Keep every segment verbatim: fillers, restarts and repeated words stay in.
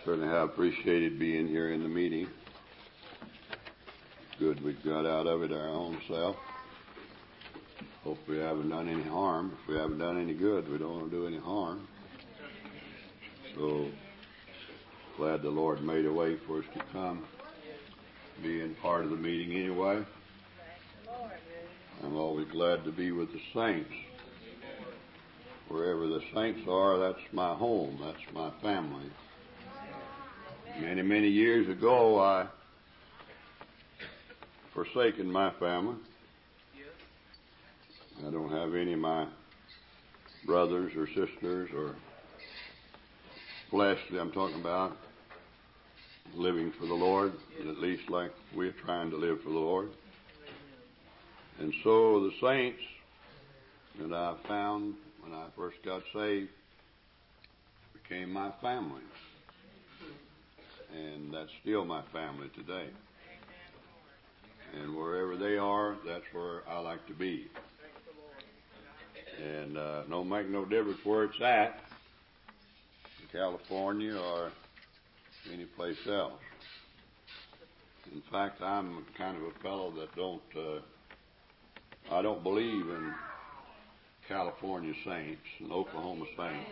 Certainly have appreciated being here in the meeting. Good we've got out of it our own self. Hope we haven't done any harm. If we haven't done any good, we don't want to do any harm. So glad the Lord made a way for us to come, being part of the meeting anyway. I'm always glad to be with the saints. Wherever the saints are, that's my home. That's my family. Many, many years ago, I forsaken my family. I don't have any of my brothers or sisters or fleshly, I'm talking about, living for the Lord, at least like we're trying to live for the Lord. And so the saints that I found when I first got saved became my family. And that's still my family today. And wherever they are, that's where I like to be. And uh, don't make no difference where it's at, in California or any place else. In fact, I'm kind of a fellow that don't, uh, I don't believe in California saints and Oklahoma saints.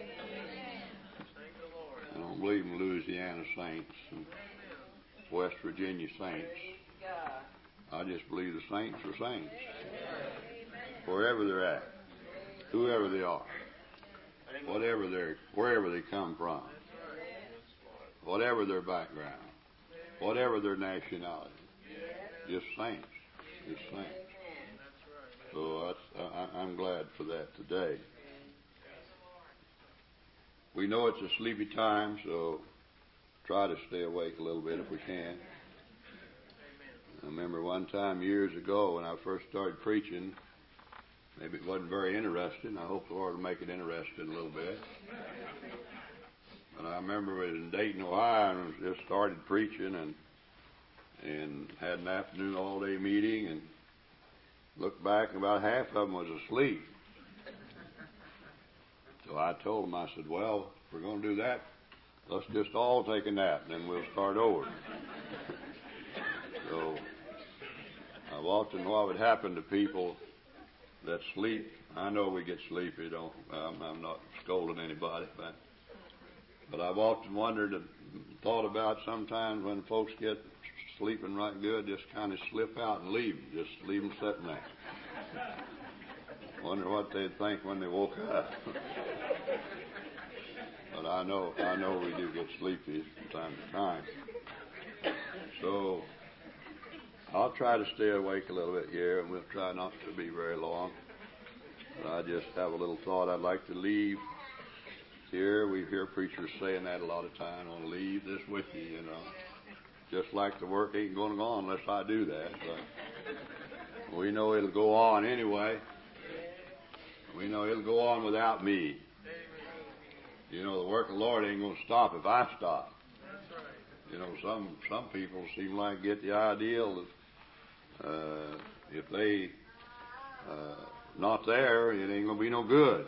I don't believe in Louisiana saints and West Virginia saints. I just believe the saints are saints. Wherever they're at, whoever they are, whatever they're, wherever they come from, whatever their background, whatever their nationality, just saints, just saints. So that's, I, I'm glad for that today. We know it's a sleepy time, so try to stay awake a little bit if we can. I remember one time years ago when I first started preaching, maybe it wasn't very interesting. I hope the Lord will make it interesting a little bit. But I remember it in Dayton, Ohio, and just started preaching and and had an afternoon all-day meeting, and looked back, and about half of them was asleep. So I told them, I said, well, if we're going to do that, let's just all take a nap, and then we'll start over. So I've often what would happen to people that sleep. I know we get sleepy. Don't I'm, I'm not scolding anybody, but but I've often wondered and thought about sometimes when folks get sleeping right good, just kind of slip out and leave them, just leave them sitting there. Wonder what they'd think when they woke up. But I know, I know we do get sleepy from time to time. So I'll try to stay awake a little bit here, and we'll try not to be very long. But I just have a little thought I'd like to leave here. We hear preachers saying that a lot of times. I want to leave this with you, you know. Just like the work ain't going to go on unless I do that. But we know it'll go on anyway. We know it'll go on without me. You know, the work of the Lord ain't going to stop if I stop. You know, some some people seem like get the ideal that uh, if they uh, not there, it ain't going to be no good.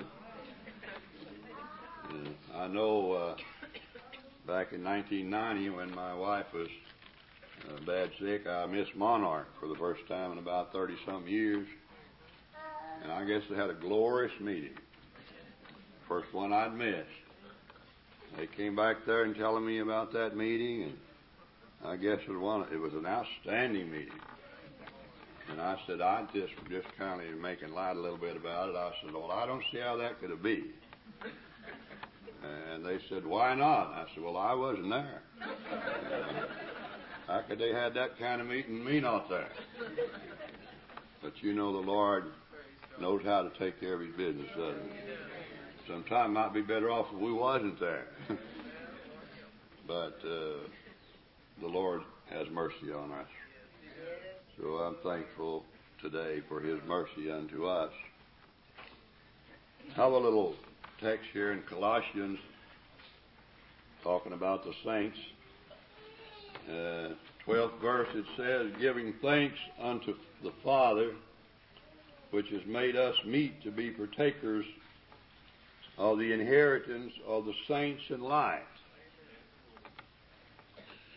And I know uh, back in nineteen ninety when my wife was uh, bad sick, I missed Monarch for the first time in about thirty-some years. And I guess they had a glorious meeting. First one I'd missed. They came back there and telling me about that meeting, and I guess it was, one, it was an outstanding meeting. And I said, I just just kind of making light a little bit about it. I said, well, I don't see how that could be. And they said, why not? I said, well, I wasn't there. Uh, how could they had that kind of meeting and me not there? But you know the Lord knows how to take care of His business, doesn't He? Sometimes it might be better off if we wasn't there. But uh, the Lord has mercy on us. So I'm thankful today for His mercy unto us. I have a little text here in Colossians talking about the saints. Uh, twelfth verse, it says, giving thanks unto the Father, which has made us meet to be partakers of the inheritance of the saints in light.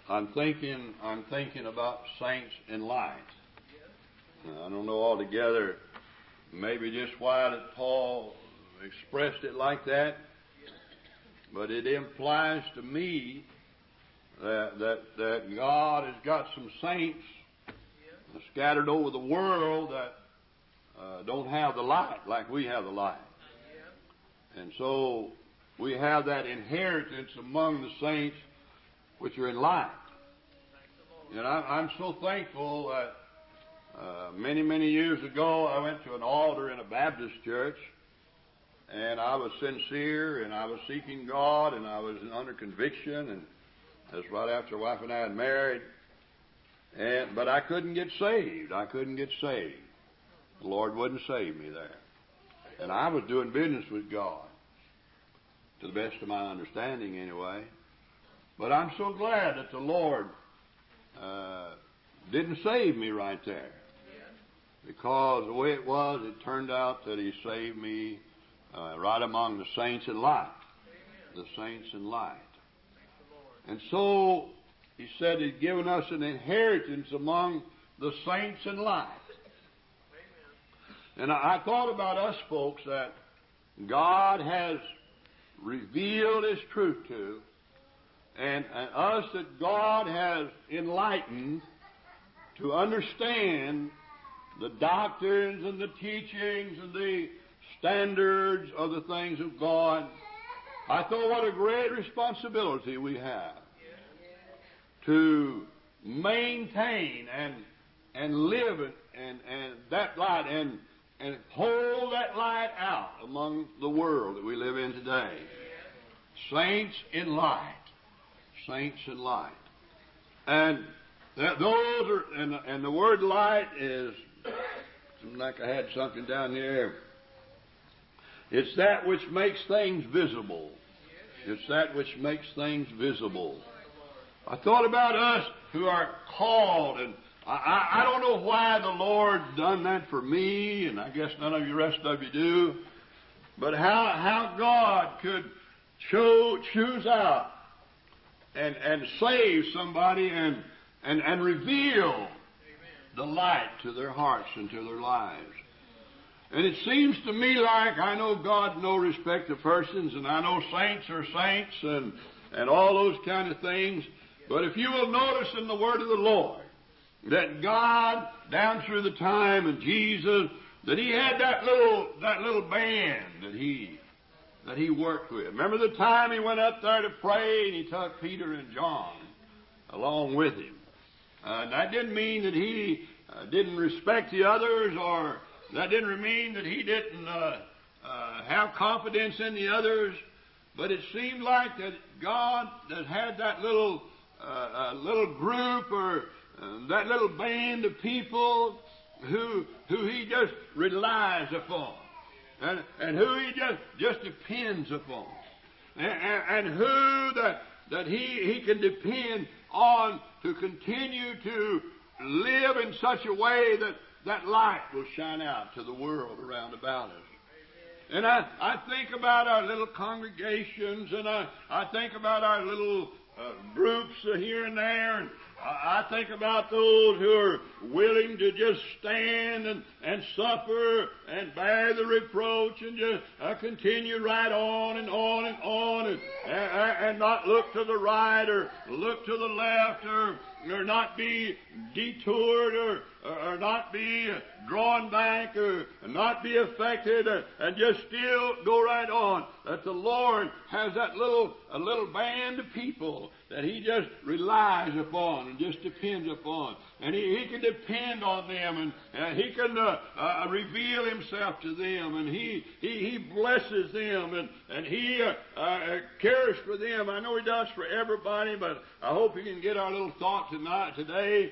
I'm thinking, I'm thinking about saints in light. Now, I don't know altogether maybe just why that Paul expressed it like that, but it implies to me that that, that God has got some saints scattered over the world that uh, don't have the light like we have the light. And so we have that inheritance among the saints which are in light. And I, I'm so thankful that uh, many, many years ago I went to an altar in a Baptist church, and I was sincere, and I was seeking God, and I was under conviction, and that's right after wife and I had married. And but I couldn't get saved. I couldn't get saved. The Lord wouldn't save me there. And I was doing business with God, to the best of my understanding anyway. But I'm so glad that the Lord uh, didn't save me right there. Because the way it was, it turned out that He saved me uh, right among the saints in light. The saints in light. And so He said He'd given us an inheritance among the saints in light. And I, I thought about us folks that God has revealed His truth to, and, and us that God has enlightened to understand the doctrines and the teachings and the standards of the things of God. I thought what a great responsibility we have to maintain and and live it and, and that light and and hold that light out among the world that we live in today. Saints in light. Saints in light. And that those are and, and the word light is like I had something down here. It's that which makes things visible. It's that which makes things visible. I thought about us who are called, and I, I, I don't know why the Lord done that for me, and I guess none of you rest of you do, but how how God could cho- choose out and, and save somebody and, and, and reveal the light to their hearts and to their lives. And it seems to me like I know God no respect of persons, and I know saints are saints and, and all those kind of things. But if you will notice in the word of the Lord that God, down through the time of Jesus, that He had that little that little band that He that He worked with. Remember the time He went up there to pray and He took Peter and John along with Him. Uh, that didn't mean that He uh, didn't respect the others, or that didn't mean that He didn't uh, uh, have confidence in the others. But it seemed like that God that had that little uh, uh, little group or uh, that little band of people who who He just relies upon, and and who He just just depends upon, and, and, and who that that He He can depend on to continue to live in such a way that that light will shine out to the world around about us. And I, I think about our little congregations, and I, I think about our little uh, groups uh, here and there, and I, I think about those who are willing to just stand and, and suffer and bear the reproach and just uh, continue right on and on and on and, and, and not look to the right or look to the left or, or not be detoured or or not be drawn back, or not be affected, or, and just still go right on. That the Lord has that little a little band of people that He just relies upon and just depends upon, and He, he can depend on them, and, and He can uh, uh, reveal Himself to them, and He He, he blesses them, and and He uh, uh, cares for them. I know He does for everybody, but I hope you can get our little thought tonight today.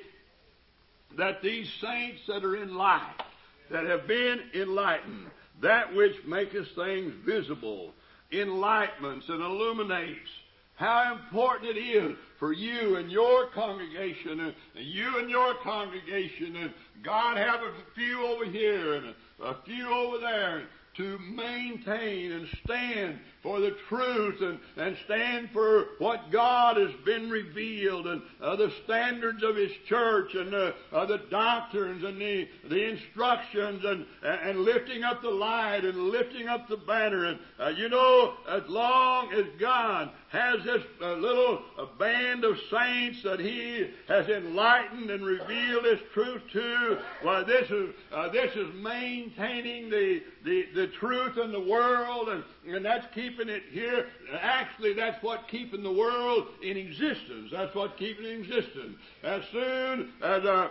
That these saints that are in light, that have been enlightened, that which maketh things visible, enlightenments and illuminates, how important it is for you and your congregation, and you and your congregation, and God have a few over here and a few over there. to maintain and stand for the truth and, and stand for what God has been revealed and uh, the standards of His church and uh, uh, the doctrines and the, the instructions and, and lifting up the light and lifting up the banner. And uh, you know, as long as God has this uh, little uh, band of saints that He has enlightened and revealed His truth to, well, this is uh, this is maintaining the, the, the truth in the world, and, and that's keeping it here. Actually, that's what keeping the world in existence. That's what keeping it in existence. As soon as, uh,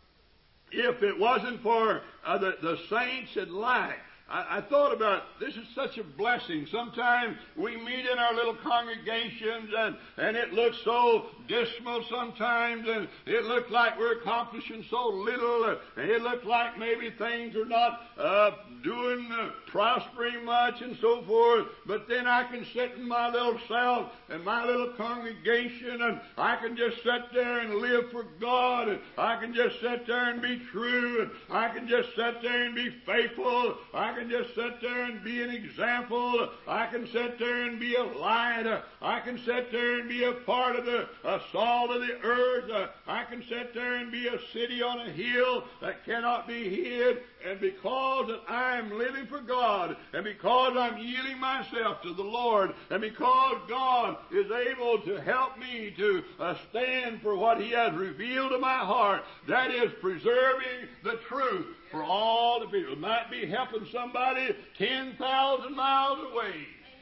if it wasn't for uh, the, the saints in light, I, I thought about, this is such a blessing. Sometimes we meet in our little congregations and, and it looks so dismal sometimes, and it looks like we're accomplishing so little, and it looks like maybe things are not uh, doing, uh, prospering much and so forth. But then I can sit in my little self and my little congregation, and I can just sit there and live for God, and I can just sit there and be true, and I can just sit there and be faithful. I can just sit there and be an example. I can sit there and be a light. I can sit there and be a part of the a salt of the earth. I can sit there and be a city on a hill that cannot be hid. And because that I am living for God, and because I'm yielding myself to the Lord, and because God is able to help me to uh, stand for what He has revealed to my heart, that is preserving the truth for all the people. It might be helping somebody ten thousand miles away.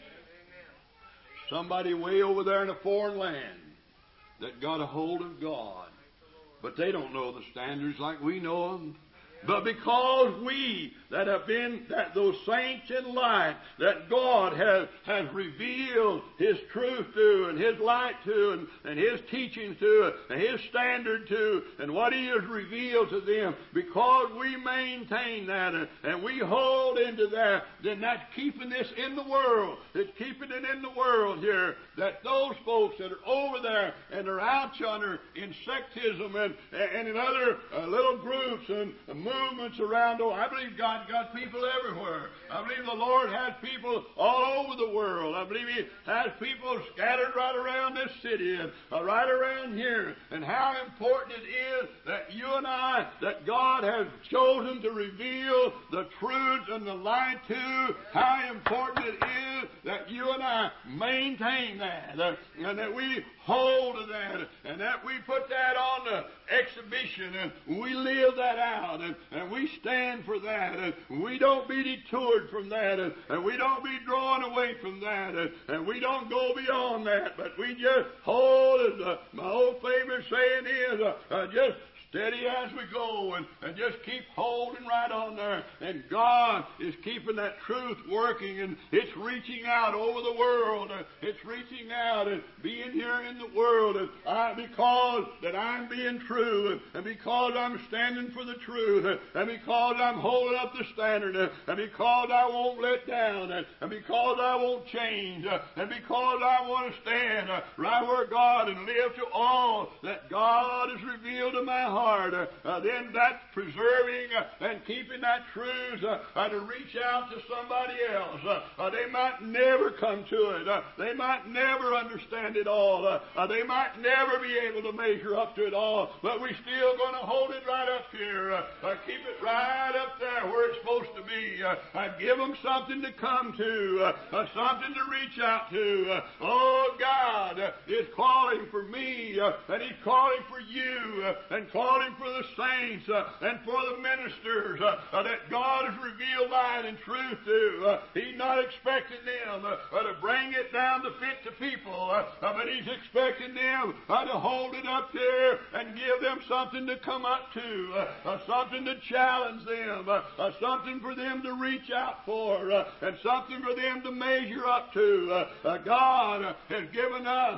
Somebody way over there in a foreign land that got a hold of God. But they don't know the standards like we know them. But because we that have been, that those saints in light, that God has, has revealed His truth to, and His light to, and, and His teachings to, and His standard to, and what He has revealed to them, because we maintain that, and, and we hold into that, then that's keeping this in the world. It's keeping it in the world here, that those folks that are over there, and are out yonder in sectism, and, and in other uh, little groups, and movements around. Oh, I believe God got people everywhere. I believe the Lord has people all over the world. I believe He has people scattered right around this city and uh, right around here. And how important it is that you and I, that God has chosen to reveal the truth and the light to. How important it is that you and I maintain that, uh, and that we hold to that, and that we put that on the exhibition, and we live that out, and, and we stand for that, and we don't be detoured from that, and, and we don't be drawn away from that, and, and we don't go beyond that, but we just hold, as uh, my old favorite saying is, uh, uh, just steady as we go, and, and just keep holding right on there. And God is keeping that truth working, and it's reaching out over the world. And it's reaching out and being here in the world. And I, because that I'm being true, and, and because I'm standing for the truth, and, and because I'm holding up the standard, and, and because I won't let down, and, and because I won't change, uh, and because I want to stand uh, right where God and live to all that God has revealed to my heart. Uh, uh, then that's preserving uh, and keeping that truth uh, uh, to reach out to somebody else. Uh, uh, they might never come to it. Uh, they might never understand it all. Uh, uh, they might never be able to measure up to it all. But we're still going to hold it right up here. Uh, uh, keep it right up there where it's supposed to be. Uh, uh, give them something to come to. Uh, uh, something to reach out to. Uh, oh, God uh, is calling for me. Uh, and He's calling for you. Uh, and calling for the saints uh, and for the ministers uh, uh, that God has revealed light and truth to. Uh, he's not expecting them uh, uh, to bring it down to fit to people, uh, uh, but He's expecting them uh, to hold it up there and give them something to come up to, uh, uh, something to challenge them, uh, uh, something for them to reach out for, uh, and something for them to measure up to. Uh, uh, God uh, has given us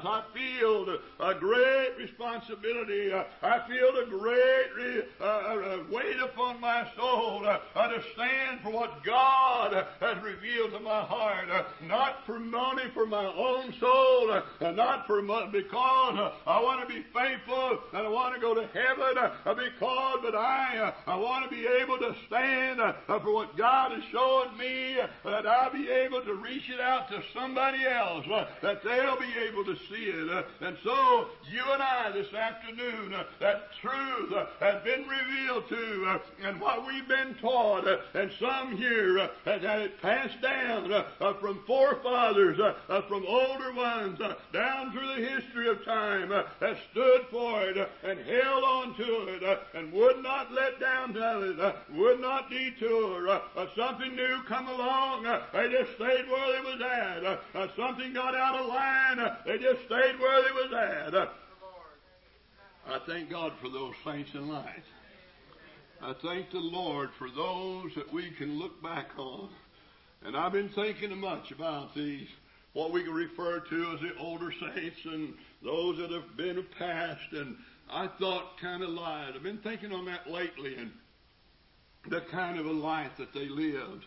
because I feel a great responsibility. I feel a great uh, weight upon my soul uh, to stand for what God has revealed to my heart. Uh, not for money for my own soul, uh, not for money, because uh, I want to be faithful and I want to go to heaven, uh, because but I uh, I want to be able to stand uh, for what God has shown me, uh, that I'll be able to reach it out to somebody else, uh, that they'll be able to see it. Uh, and so you and I this afternoon, uh, that truth uh, has been revealed to, uh, and what we've been taught, uh, and some here uh, has had it passed down uh, uh, from forefathers, uh, uh, from older ones, uh, down through the history of time, uh, has stood for it uh, and held on to it, uh, and would not let down to it, uh, would not detour. Uh, uh, something new come along, uh, they just stayed where they was at. Uh, uh, something got out of line, uh, they just stayed where they was at. Uh, I thank God for those saints in light. I thank the Lord for those that we can look back on. And I've been thinking much about these, what we can refer to as the older saints and those that have been past. And I thought kind of lied. I've been thinking on that lately and the kind of a life that they lived.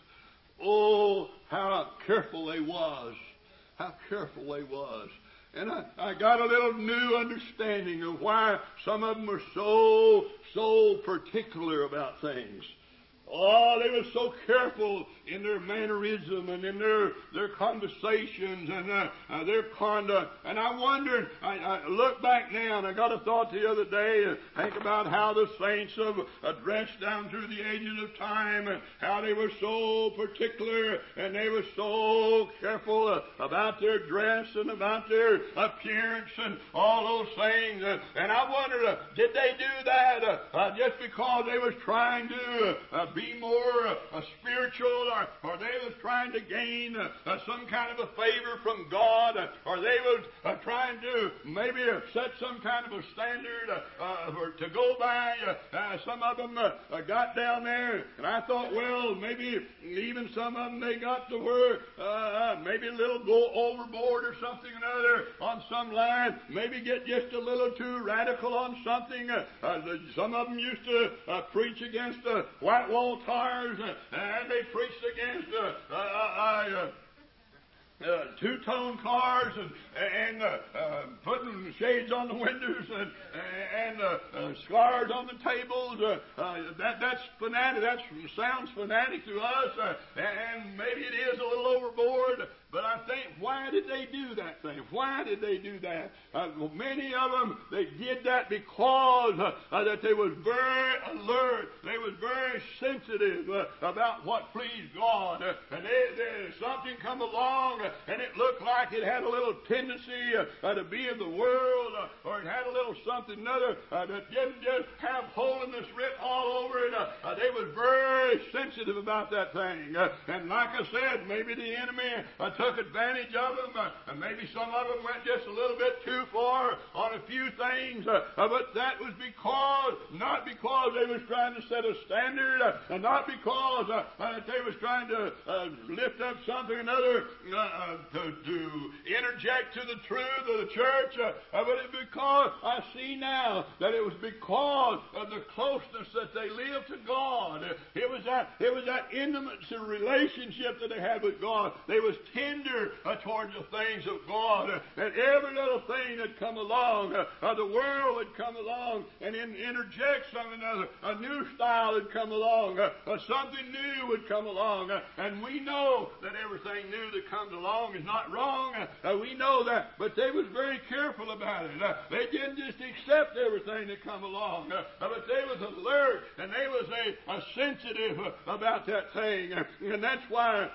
Oh, how careful they was. How careful they was. And I, I got a little new understanding of why some of them were so, so particular about things. Oh, they were so careful in their mannerism and in their, their conversations and uh, uh, their conduct. And I wondered, I, I look back now, and I got a thought the other day, and think about how the saints have addressed down through the ages of time, and how they were so particular, and they were so careful uh, about their dress and about their appearance and all those things. Uh, and I wondered, uh, did they do that uh, uh, just because they was trying to uh, be more uh, spiritual, or, or they was trying to gain uh, uh, some kind of a favor from God, uh, or they was uh, trying to maybe uh, set some kind of a standard uh, uh, for, to go by. Uh, uh, some of them uh, uh, got down there, and I thought, well, maybe even some of them they got to where uh, maybe a little go overboard or something or another on some line, maybe get just a little too radical on something. Uh, uh, some of them used to uh, preach against the uh, white wall tires, uh, and they preached against uh, uh, uh, uh, two-tone cars and, and uh, uh, putting shades on the windows and, and uh, uh, scars on the tables. Uh, uh, that that's fanatic. That sounds fanatic to us, uh, and maybe it is a little overboard. But I think, why did they do that thing? Why did they do that? Uh, well, many of them, they did that because uh, uh, that they was very alert. They was very sensitive uh, about what pleased God. Uh, and they, they, something come along uh, and it looked like it had a little tendency uh, uh, to be of the world, uh, or it had a little something another uh, that didn't just have holiness written all over it. Uh, uh, they was very sensitive about that thing. Uh, and like I said, maybe the enemy uh, took advantage of them, uh, and maybe some of them went just a little bit too far on a few things, uh, uh, but that was because, not because they was trying to set a standard, uh, and not because uh, uh, they was trying to uh, lift up something or another uh, uh, to, to interject to the truth of the church, uh, uh, but it because I see now that it was because of the closeness that they lived to God. It was that, it was that intimate relationship that they had with God. They was tender uh, towards the things of God, uh, and every little thing that come along, uh, uh, the world would come along and in, interject some another, a new style would come along, uh, uh, something new would come along, uh, and we know that everything new that comes along is not wrong. Uh, uh, we know that, but they was very careful about it. Uh, they didn't just accept everything that come along, uh, uh, but they was alert and they was a, a sensitive uh, about that thing, uh, and that's why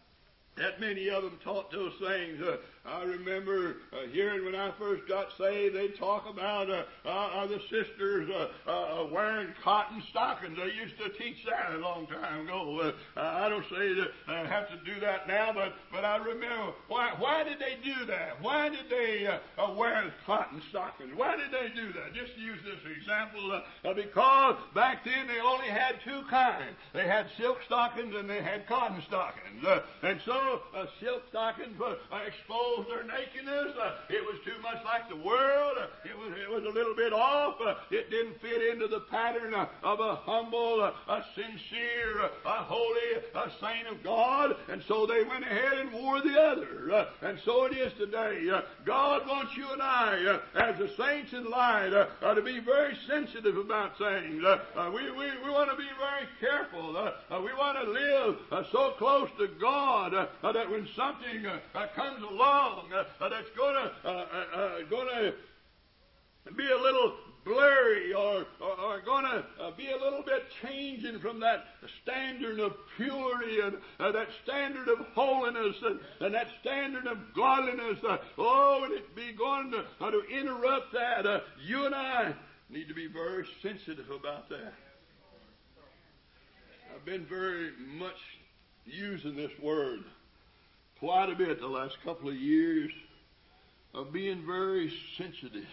that many of them taught those things. Uh, I remember uh, hearing when I first got saved, they'd talk about uh, uh, the sisters uh, uh, wearing cotton stockings. They used to teach that a long time ago. Uh, I don't say that I have to do that now, but, but I remember, why, why did they do that? Why did they uh, uh, wear cotton stockings? Why did they do that? Just to use this example, uh, uh, because back then they only had two kinds. They had silk stockings and they had cotton stockings. Uh, and so uh, silk stockings were uh, exposed exposed their nakedness. Uh, it was too much like the world. Uh, it was it was a little bit off. Uh, it didn't fit into the pattern uh, of a humble, uh, a sincere, uh, a holy, a saint of God. And so they went ahead and wore the other. Uh, and so it is today. Uh, God wants you and I, uh, as the saints in light, uh, uh, to be very sensitive about things. Uh, uh, we we, we want to be very careful. Uh, uh, we want to live uh, so close to God uh, uh, that when something uh, uh, comes along uh, uh, that's going to uh, uh, uh, going to be a little blurry or, or, or going to uh, be a little bit changing from that standard of purity and uh, that standard of holiness and, and that standard of godliness. Uh, oh, and it be going to, uh, to interrupt that. Uh, you and I need to be very sensitive about that. I've been very much using this word quite a bit the last couple of years of being very sensitive.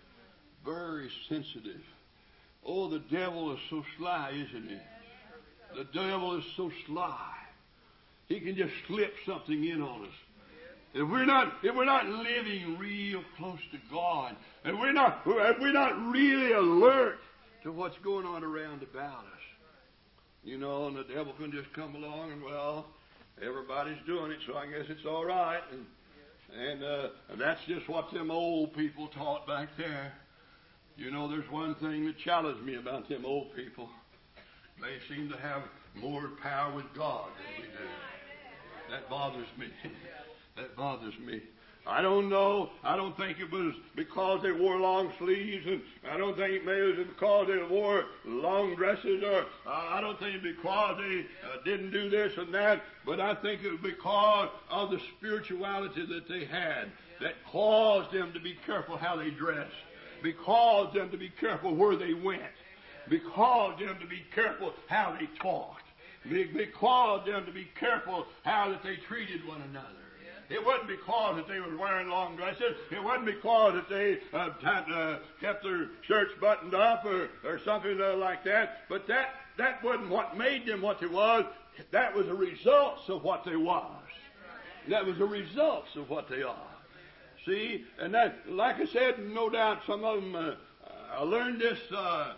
Very sensitive. Oh, the devil is so sly, isn't he? The devil is so sly. He can just slip something in on us. If we're not, if we're not living real close to God, and we're not, if we're not really alert to what's going on around about us, you know, and the devil can just come along and, well, everybody's doing it, so I guess it's all right. And and, uh, and that's just what them old people taught back there. You know, there's one thing that challenged me about them old people. They seem to have more power with God than we do. That bothers me. That bothers me. I don't know. I don't think it was because they wore long sleeves, and I don't think it maybe it was because they wore long dresses, or uh, I don't think it was because they uh, didn't do this and that, but I think it was because of the spirituality that they had that caused them to be careful how they dressed, because them to be careful where they went, because them to be careful how they talked, because them to be careful how that they treated one another. It wasn't because that they were wearing long dresses. It wasn't because that they uh, had, uh, kept their shirts buttoned up or, or something uh, like that. But that, that wasn't what made them what they was. That was the results of what they was. That was the results of what they are. See, and that, like I said, no doubt some of them, uh, I learned this uh,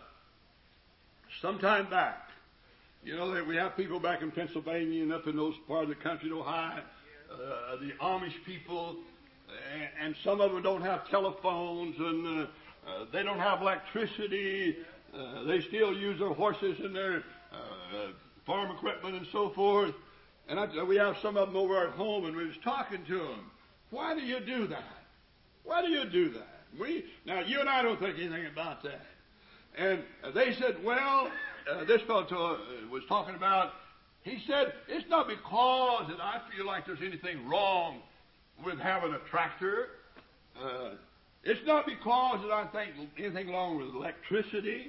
sometime back. You know, that we have people back in Pennsylvania and up in those parts of the country, Ohio, uh, the Amish people, and, and some of them don't have telephones, and uh, uh, they don't have electricity. Uh, they still use their horses and their uh, farm equipment and so forth. And I, we have some of them over at home, and we was talking to them. Why do you do that? Why do you do that? We now you and I don't think anything about that. And uh, they said, well, uh, this fellow uh, was talking about. He said, it's not because that I feel like there's anything wrong with having a tractor. Uh, it's not because that I think anything wrong with electricity.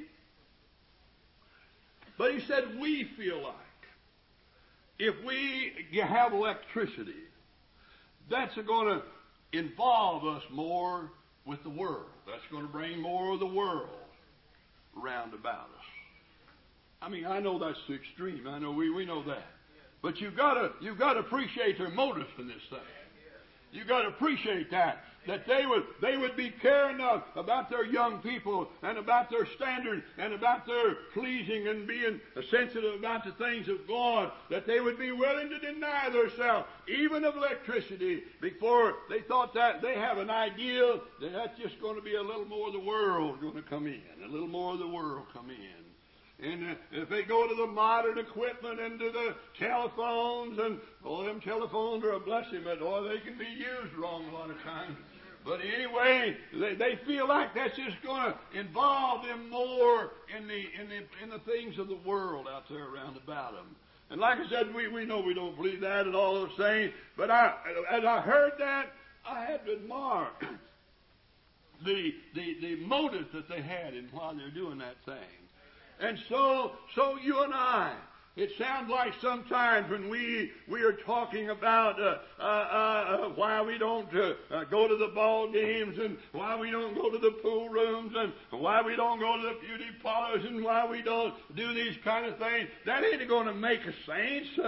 But he said, we feel like if we have electricity, that's going to involve us more with the world. That's going to bring more of the world round about us. I mean, I know that's the extreme. I know we, we know that. But you've got to you've got to appreciate their motives in this thing. You've got to appreciate that. That they would they would be caring enough about their young people and about their standard and about their pleasing and being sensitive about the things of God, that they would be willing to deny themselves, even of electricity, before they thought that they have an idea that that's just going to be a little more of the world going to come in, a little more of the world come in. And uh, if they go to the modern equipment and to the telephones, and oh, them telephones are a blessing, but oh, they can be used wrong a lot of times. But anyway, they, they feel like that's just going to involve them more in the in the in the things of the world out there around about them. And like I said, we, we know we don't believe that and all those things. But I, as I heard that, I had to admire the the the motive that they had in why they're doing that thing. And so, so you and I, it sounds like sometimes when we we are talking about uh, uh, uh, why we don't uh, uh, go to the ball games, and why we don't go to the pool rooms, and why we don't go to the beauty parlors, and why we don't do these kind of things. That ain't going to make us saints. Uh,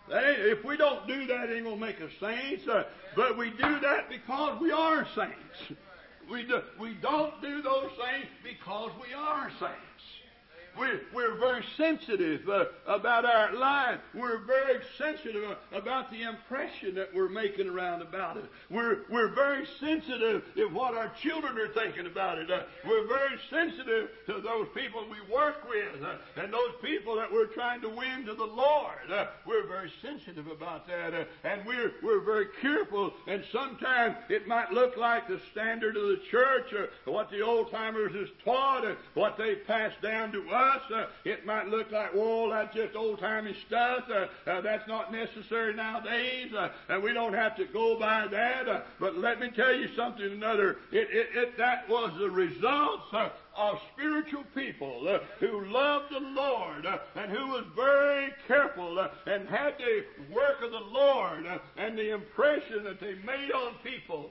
That ain't, if we don't do that, it ain't going to make us saints. Uh, but we do that because we are saints. We, do, we don't do those things because we are saints. We're, we're very sensitive uh, about our life. We're very sensitive about the impression that we're making around about it. We're, we're very sensitive to what our children are thinking about it. Uh, we're very sensitive to those people we work with uh, and those people that we're trying to win to the Lord. Uh, we're very sensitive about that. Uh, and we're, we're very careful. And sometimes it might look like the standard of the church or what the old-timers has taught and what they passed down to us. Uh, it might look like, whoa, that's just old-timey stuff. Uh, uh, that's not necessary nowadays. Uh, and we don't have to go by that. Uh, but let me tell you something another. It, it, it, that was the result uh, of spiritual people uh, who loved the Lord uh, and who was very careful uh, and had the work of the Lord uh, and the impression that they made on people.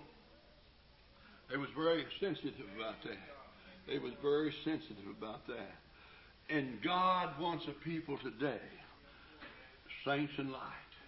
They was very sensitive about that. They was very sensitive about that. And God wants a people today, saints in light.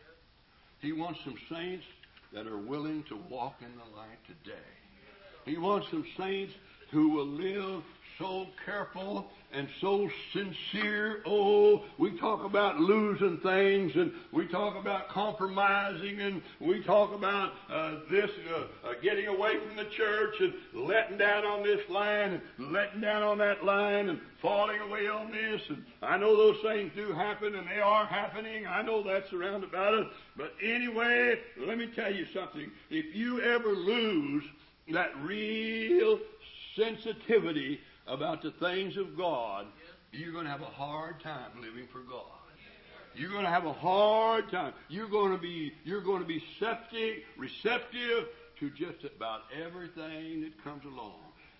He wants some saints that are willing to walk in the light today. He wants some saints who will live so careful and so sincere. Oh, we talk about losing things, and we talk about compromising, and we talk about uh, this, uh, uh, getting away from the church, and letting down on this line, and letting down on that line, and falling away on this. And I know those things do happen, and they are happening. I know that's around about it. But anyway, let me tell you something. If you ever lose that real sensitivity about the things of God, you're going to have a hard time living for God. You're going to have a hard time. You're going to be you're going to be receptive, receptive to just about everything that comes along.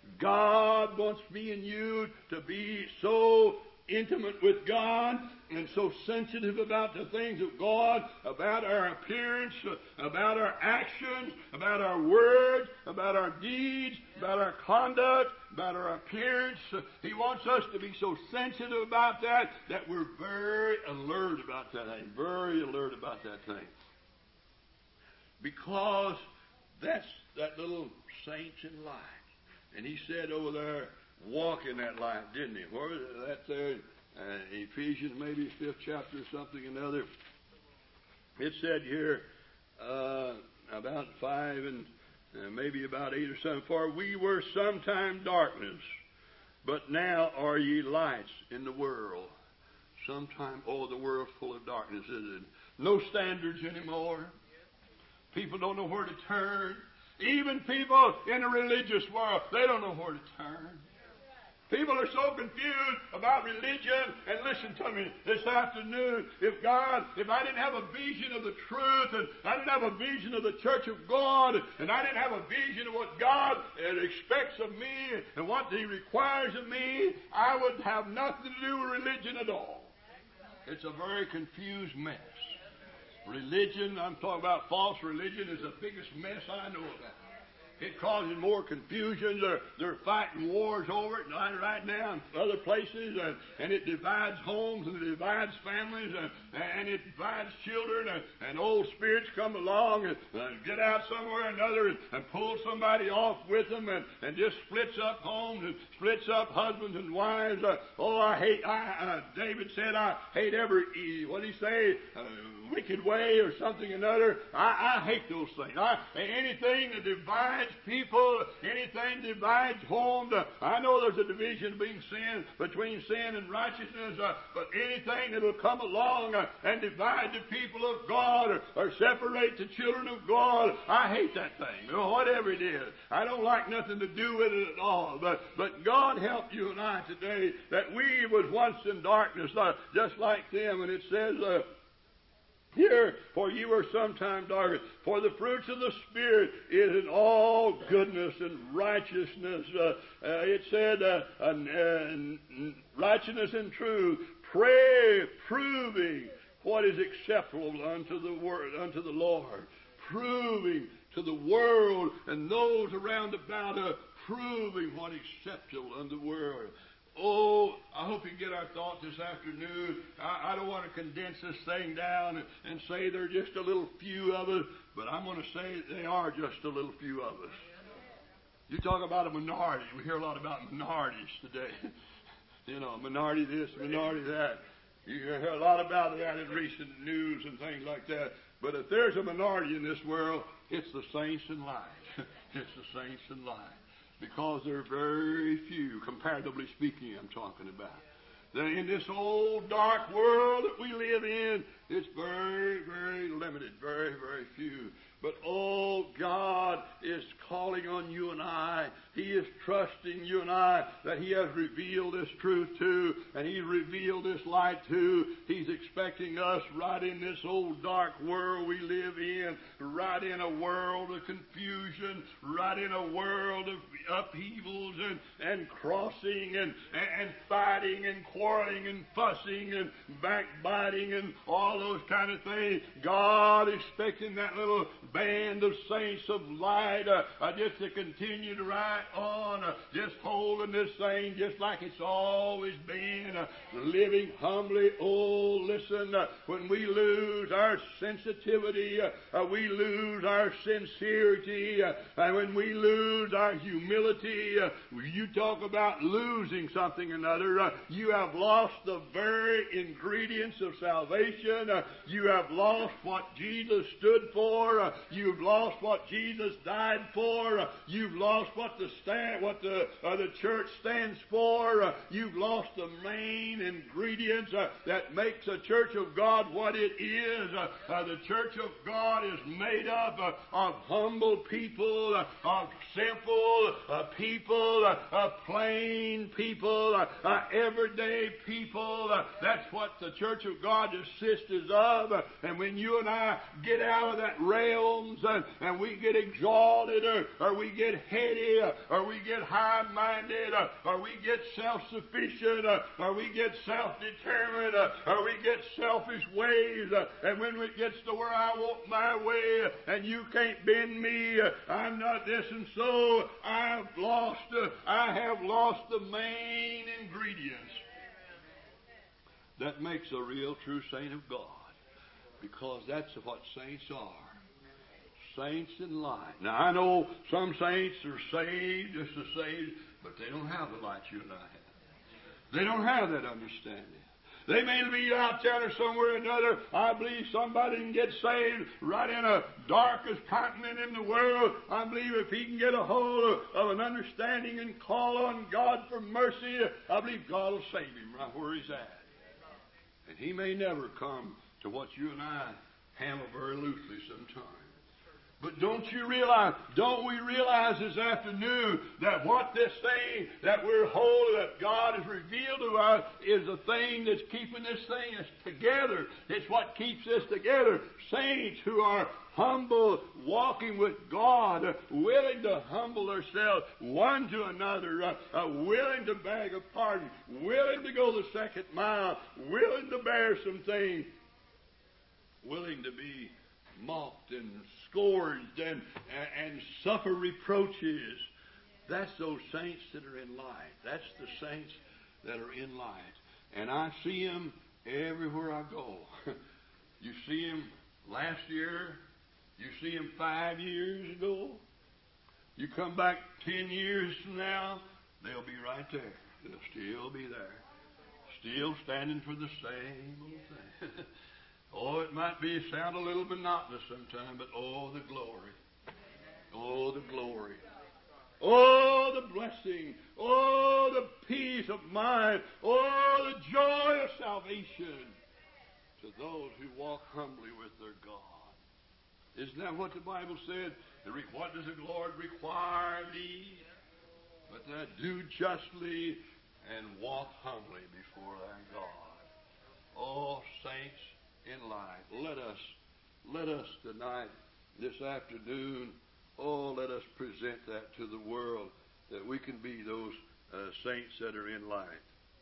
God wants me and you to be so intimate with God and so sensitive about the things of God, about our appearance, about our actions, about our words, about our deeds, about our conduct, about our appearance. He wants us to be so sensitive about that that we're very alert about that thing, very alert about that thing. Because that's that little saints in light. And he said over there, walk in that light, didn't he? Where is that there? Uh, Ephesians, maybe fifth chapter or something another. It said here uh, about five and uh, maybe about eight or something. For we were sometime darkness, but now are ye lights in the world. Sometime, oh, the world's full of darkness, isn't it? No standards anymore. People don't know where to turn. Even people in the religious world, they don't know where to turn. People are so confused about religion. And listen to me this afternoon. If God, if I didn't have a vision of the truth, and I didn't have a vision of the church of God, and I didn't have a vision of what God expects of me and what He requires of me, I would have nothing to do with religion at all. It's a very confused mess. Religion, I'm talking about false religion, is the biggest mess I know about. It causes more confusion. They're, they're fighting wars over it right now in other places, and, and it divides homes, and it divides families, and, and it divides children, and, and old spirits come along and uh, get out somewhere or another and, and pull somebody off with them, and, and just splits up homes and splits up husbands and wives. Uh, oh, I hate, I, uh, David said, I hate every, what did he say, uh, wicked way or something or another. I, I hate those things. I, anything that divides people, anything divides homes. Uh, I know there's a division being sin between sin and righteousness, uh, but anything that will come along uh, and divide the people of God or, or separate the children of God, I hate that thing. You know, whatever it is, I don't like nothing to do with it at all. But but God help you and I today that we was once in darkness, uh, just like them. And it says. Uh, Here, for ye were sometime darkness. For the fruits of the Spirit is in all goodness and righteousness. Uh, uh, it said, uh, uh, righteousness and truth, pray, proving what is acceptable unto the word, unto the Lord, proving to the world and those around about us, proving what is acceptable unto the world. Oh, I hope you get our thought this afternoon. I, I don't want to condense this thing down and, and say they're just a little few of us, but I'm going to say they are just a little few of us. You talk about a minority. We hear a lot about minorities today. You know, minority this, minority that. You hear a lot about that in recent news and things like that. But if there's a minority in this world, it's the saints in life. It's the saints in life. Because there are very few, comparatively speaking, I'm talking about. In this old dark world that we live in, it's very, very limited, very, very few. But, oh, God is calling on you and I. He is trusting you and I that He has revealed this truth to, and He's revealed this light to. He's expecting us right in this old dark world we live in, right in a world of confusion, right in a world of upheavals and, and crossing and, and fighting and quarreling and fussing and backbiting and all those kind of things. God is expecting that little band of saints of light uh, uh, just to continue to ride on, uh, just holding this thing just like it's always been, uh, living humbly. Oh, listen, uh, when we lose our sensitivity, uh, uh, we lose our sincerity, uh, and when we lose our humility, uh, you talk about losing something or another, uh, you have lost the very ingredients of salvation. Uh, you have lost what Jesus stood for. Uh, You've lost what Jesus died for. Uh, you've lost what the stand, what the uh, the church stands for. Uh, you've lost the main ingredients uh, that makes the Church of God what it is. Uh, uh, the Church of God is made up uh, of humble people, uh, of simple uh, people, uh, of plain people, uh, uh, everyday people. Uh, that's what the Church of God consists of. Uh, and when you and I get out of that rail, And, and we get exalted, or, or we get heady, or, or we get high-minded, or, or we get self-sufficient, or, or we get self-determined, or, or we get selfish ways, uh, and when it gets to where I want my way, and you can't bend me, uh, I'm not this, and so I've lost, uh, I have lost the main ingredients that makes a real true saint of God, because that's what saints are. Saints in light. Now, I know some saints are saved, just as saved, but they don't have the light you and I have. They don't have that understanding. They may be out there somewhere or another. I believe somebody can get saved right in the darkest continent in the world. I believe if he can get a hold of, of an understanding and call on God for mercy, I believe God will save him right where he's at. And he may never come to what you and I handle very loosely sometimes. But don't you realize, don't we realize this afternoon that what this thing that we're holding, that God has revealed to us, is the thing that's keeping this thing together. It's what keeps us together. Saints who are humble, walking with God, uh, willing to humble ourselves one to another, uh, uh, willing to beg a pardon, willing to go the second mile, willing to bear some things, willing to be mocked and scourged and, and, and suffer reproaches. That's those saints that are in light. That's the saints that are in light. And I see them everywhere I go. You see them last year. You see them five years ago. You come back ten years from now, they'll be right there. They'll still be there. Still standing for the same old thing. Oh, it might be sound a little monotonous sometimes, but oh, the glory. Oh, the glory. Oh, the blessing. Oh, the peace of mind. Oh, the joy of salvation to those who walk humbly with their God. Isn't that what the Bible said? What does the Lord require thee? But that do justly and walk humbly before thy God. Oh, saints in life, let us, let us tonight, this afternoon, oh, let us present that to the world, that we can be those uh, saints that are in light.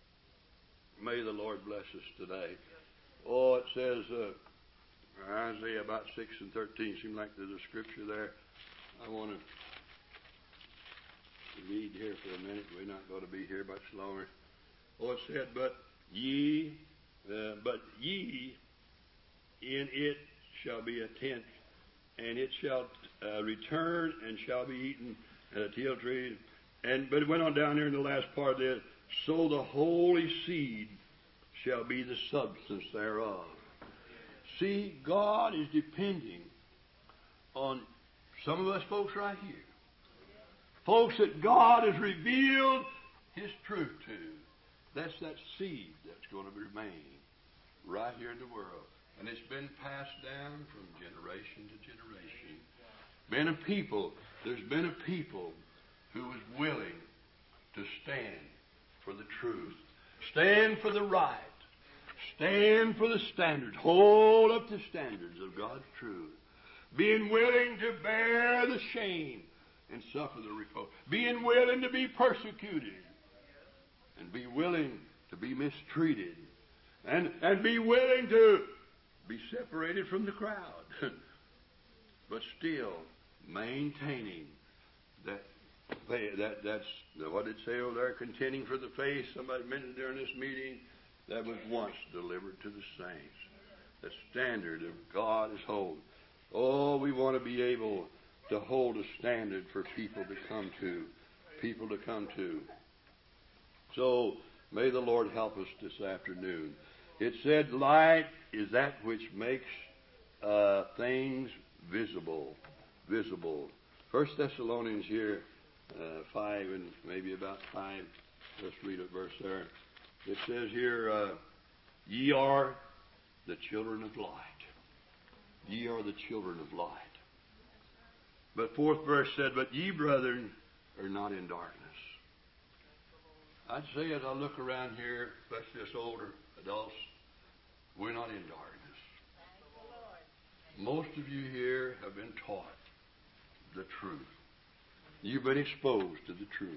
May the Lord bless us today. Oh, it says, uh, Isaiah about six and thirteen, seems like there's a scripture there. I want to read here for a minute. We're not going to be here much longer. Oh, it said, but ye, uh, but ye in it shall be a tenth, and it shall uh, return and shall be eaten uh, till tree. And but it went on down there in the last part there. So the holy seed shall be the substance thereof. See, God is depending on some of us folks right here. Folks that God has revealed His truth to. That's that seed that's going to remain right here in the world. And it's been passed down from generation to generation. Been a people, there's been a people who was willing to stand for the truth. Stand for the right. Stand for the standards. Hold up the standards of God's truth. Being willing to bear the shame and suffer the reproach. Being willing to be persecuted. And be willing to be mistreated. And, and be willing to be separated from the crowd. But still maintaining that, that that's what did it say over there? Contending for the faith. Somebody mentioned during this meeting that was once delivered to the saints. The standard of God is hold. Oh, we want to be able to hold a standard for people to come to. People to come to. So, may the Lord help us this afternoon. It said, light is that which makes uh, things visible. Visible. First Thessalonians here, uh, five and maybe about five. Let's read a verse there. It says here, uh, ye are the children of light. Ye are the children of light. But fourth verse said, but ye, brethren, are not in darkness. I'd say as I look around here, especially us older adults, we're not in darkness. Most of you here have been taught the truth. You've been exposed to the truth.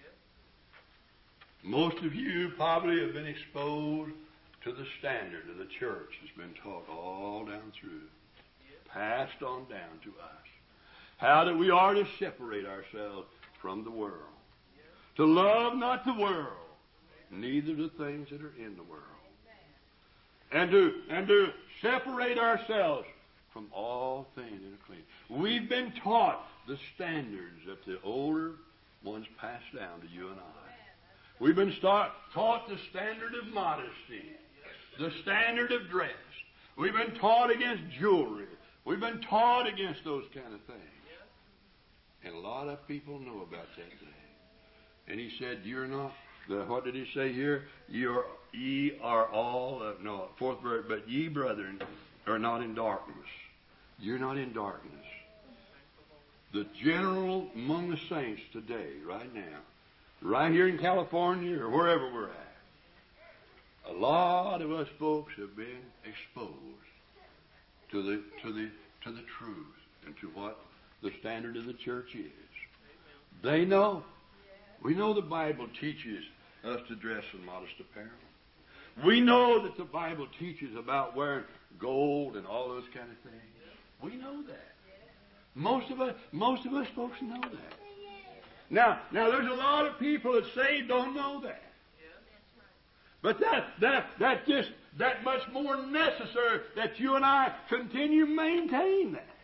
Most of you probably have been exposed to the standard of the church that's been taught all down through, passed on down to us. How that we are to separate ourselves from the world. To love not the world, neither the things that are in the world. And to, and to separate ourselves from all things that are clean. We've been taught the standards that the older ones passed down to you and I. We've been start, taught the standard of modesty, the standard of dress. We've been taught against jewelry. We've been taught against those kind of things. And a lot of people know about that thing. And he said, you're not, the, what did he say here? You're, ye are all, uh, no, fourth verse, but ye, brethren, are not in darkness. You're not in darkness. The general among the saints today, right now, right here in California or wherever we're at, a lot of us folks have been exposed to the, to the, to the truth and to what the standard of the church is. They know. We know the Bible teaches us to dress in modest apparel. We know that the Bible teaches about wearing gold and all those kind of things. We know that. Most of us, most of us folks know that. Now, now there's a lot of people that say don't know that. But that, that, that just, that much more necessary that you and I continue to maintain that.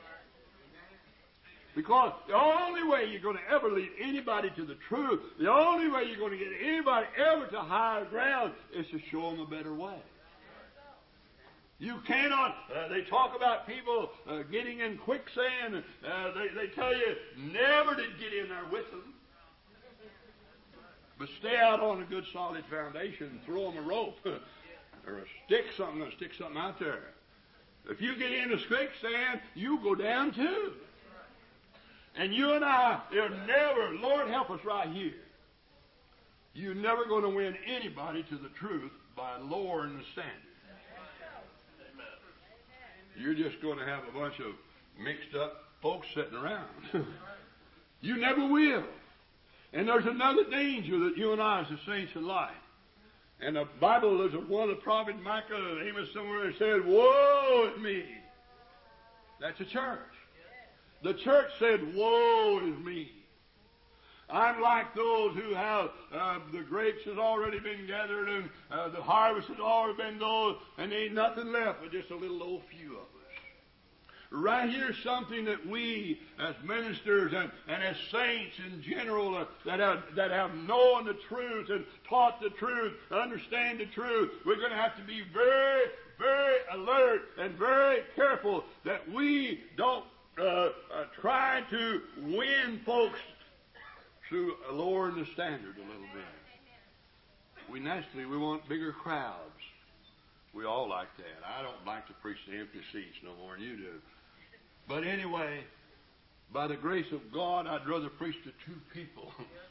Because the only way you're going to ever lead anybody to the truth, the only way you're going to get anybody ever to higher ground is to show them a better way. You cannot, uh, they talk about people uh, getting in quicksand. Uh, they, they tell you, never did get in there with them. But stay out on a good solid foundation and throw them a rope or a stick, something, or stick something out there. If you get into quicksand, you go down too. And you and I, you're never, Lord help us right here. You're never going to win anybody to the truth by lowering the standard. You're just going to have a bunch of mixed up folks sitting around. You never will. And there's another danger that you and I as the saints of light. And the Bible, there's one of the prophet Micah, Amos somewhere, said, woe is me. That's a church. The church said, woe is me. I'm like those who have, uh, the grapes has already been gathered and uh, the harvest has already been done, and there ain't nothing left but just a little old few of us. Right here is something that we as ministers and, and as saints in general uh, that, have, that have known the truth and taught the truth, understand the truth, we're going to have to be very, very alert and very careful that we don't uh, uh, try to win folks through lowering the standard a little bit. We naturally, we want bigger crowds. We all like that. I don't like to preach to empty seats no more than you do. But anyway, by the grace of God, I'd rather preach to two people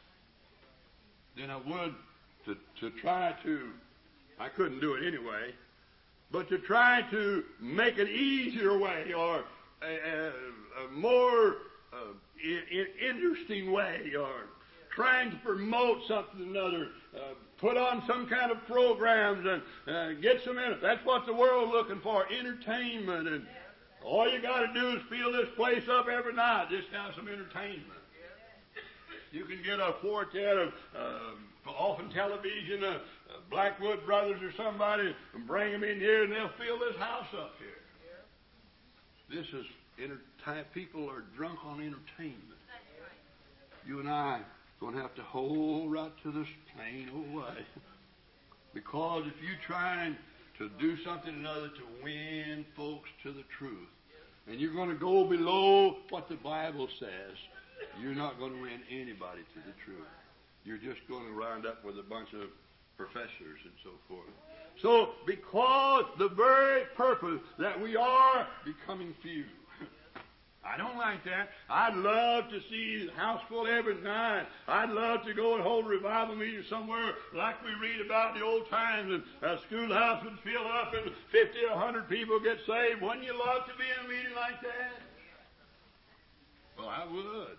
than I would to, to try to, I couldn't do it anyway, but to try to make an easier way or a, a, a more uh, in, interesting way or trying to promote something or another, uh, put on some kind of programs and uh, get some, that's what the world's looking for, entertainment, and all you got to do is fill this place up every night, just have some entertainment. You can get a quartet of uh, often television, uh, uh, Blackwood Brothers or somebody, and bring them in here, and they'll fill this house up here. This is enter- people are drunk on entertainment. You and I are going to have to hold right to this plain old way, because if you try to do something or another to win folks to the truth, and you're going to go below what the Bible says, you're not going to win anybody to the truth. You're just going to round up with a bunch of professors and so forth. So, because the very purpose that we are becoming few. I don't like that. I'd love to see the house full every night. I'd love to go and hold a revival meeting somewhere like we read about in the old times, and a schoolhouse would fill up and fifty or a hundred people get saved. Wouldn't you love to be in a meeting like that? Well, I would.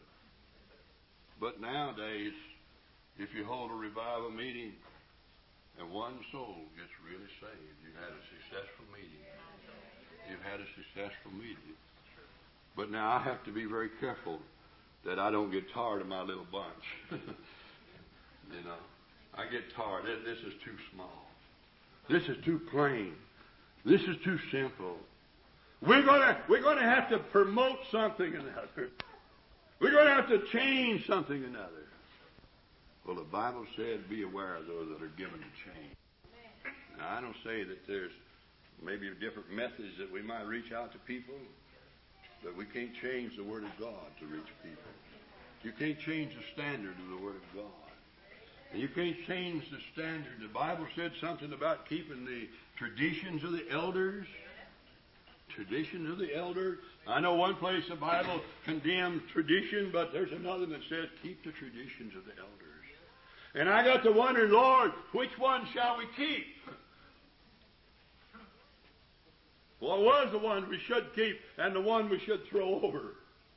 But nowadays, if you hold a revival meeting and one soul gets really saved, you've had a successful meeting. You've had a successful meeting. But now I have to be very careful that I don't get tired of my little bunch. You know, I get tired. This is too small. This is too plain. This is too simple. We're gonna we're gonna have to promote something another. We're gonna have to change something another. Well, the Bible said, "Be aware of those that are given to change." Now, I don't say that there's maybe different methods that we might reach out to people. But we can't change the Word of God to reach people. You can't change the standard of the Word of God. And you can't change the standard. The Bible said something about keeping the traditions of the elders. Traditions of the elders. I know one place the Bible condemns tradition, but there's another that says keep the traditions of the elders. And I got to wonder, Lord, which one shall we keep? What was the one we should keep and the one we should throw over?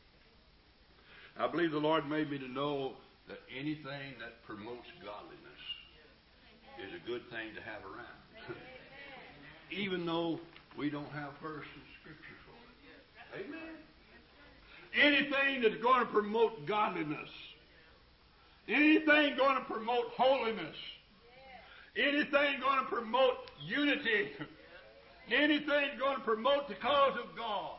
I believe the Lord made me to know that anything that promotes godliness is a good thing to have around. Even though we don't have verse in Scripture for it. Amen. Anything that's going to promote godliness. Anything going to promote holiness. Anything going to promote unity. Anything going to promote the cause of God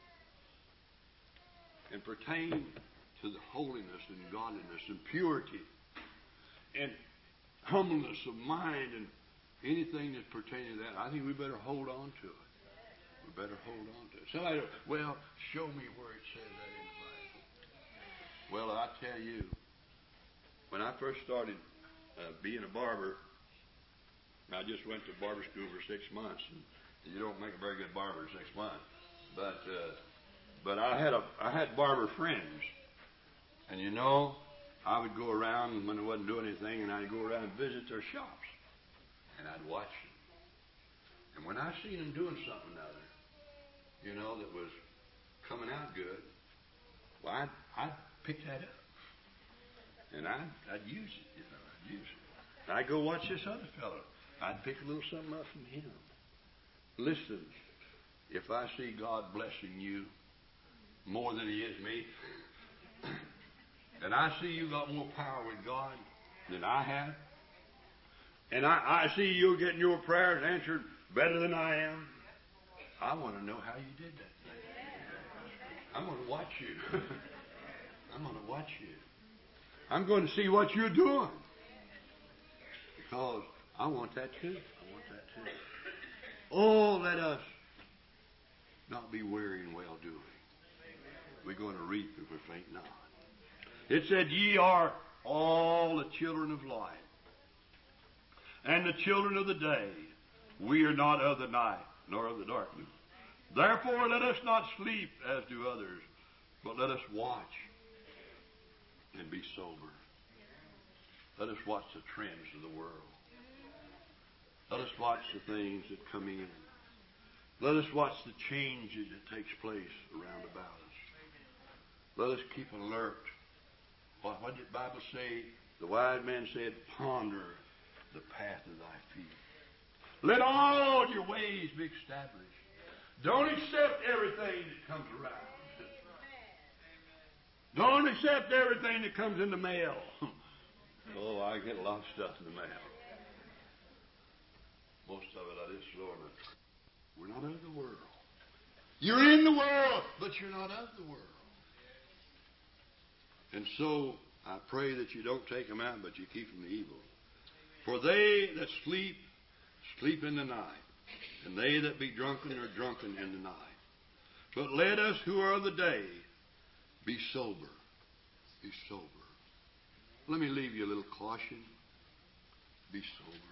and pertain to the holiness and godliness and purity and humbleness of mind and anything that's pertaining to that, I think we better hold on to it. We better hold on to it. Somebody, well, show me where it says that in the Bible. Well, I tell you, when I first started uh, being a barber, I just went to barber school for six months. And you don't make a very good barber in six months, but uh, but I had a I had barber friends, and you know, I would go around when I wasn't doing anything, and I'd go around and visit their shops, and I'd watch them. And when I seen them doing something or other, you know, that was coming out good, well, I'd, I'd pick that up, and I'd I'd use it, you know, I'd use it. I'd go watch this other fellow. I'd pick a little something up from him. Listen, if I see God blessing you more than He is me, And I see you got more power with God than I have. And I, I see you're getting your prayers answered better than I am. I want to know how you did that thing. I'm going to watch you. I'm going to watch you. I'm going to see what you're doing. Because I want that too. I want that too. Oh, let us not be weary in well-doing. We're going to reap if we faint not. It said, ye are all the children of light, and the children of the day. We are not of the night, nor of the darkness. Therefore let us not sleep as do others, but let us watch and be sober. Let us watch the trends of the world. Let us watch the things that come in. Let us watch the changes that takes place around about us. Let us keep alert. What, what did the Bible say? The wise man said, ponder the path of thy feet. Let all your ways be established. Don't accept everything that comes around. Don't accept everything that comes in the mail. Oh, I get a lot of stuff in the mail. Most of it I just throw in it. We're not of the world. You're in the world, but you're not of the world. And so I pray that you don't take them out, but you keep them evil. For they that sleep, sleep in the night, and they that be drunken are drunken in the night. But let us who are of the day be sober. Be sober. Let me leave you a little caution. Be sober.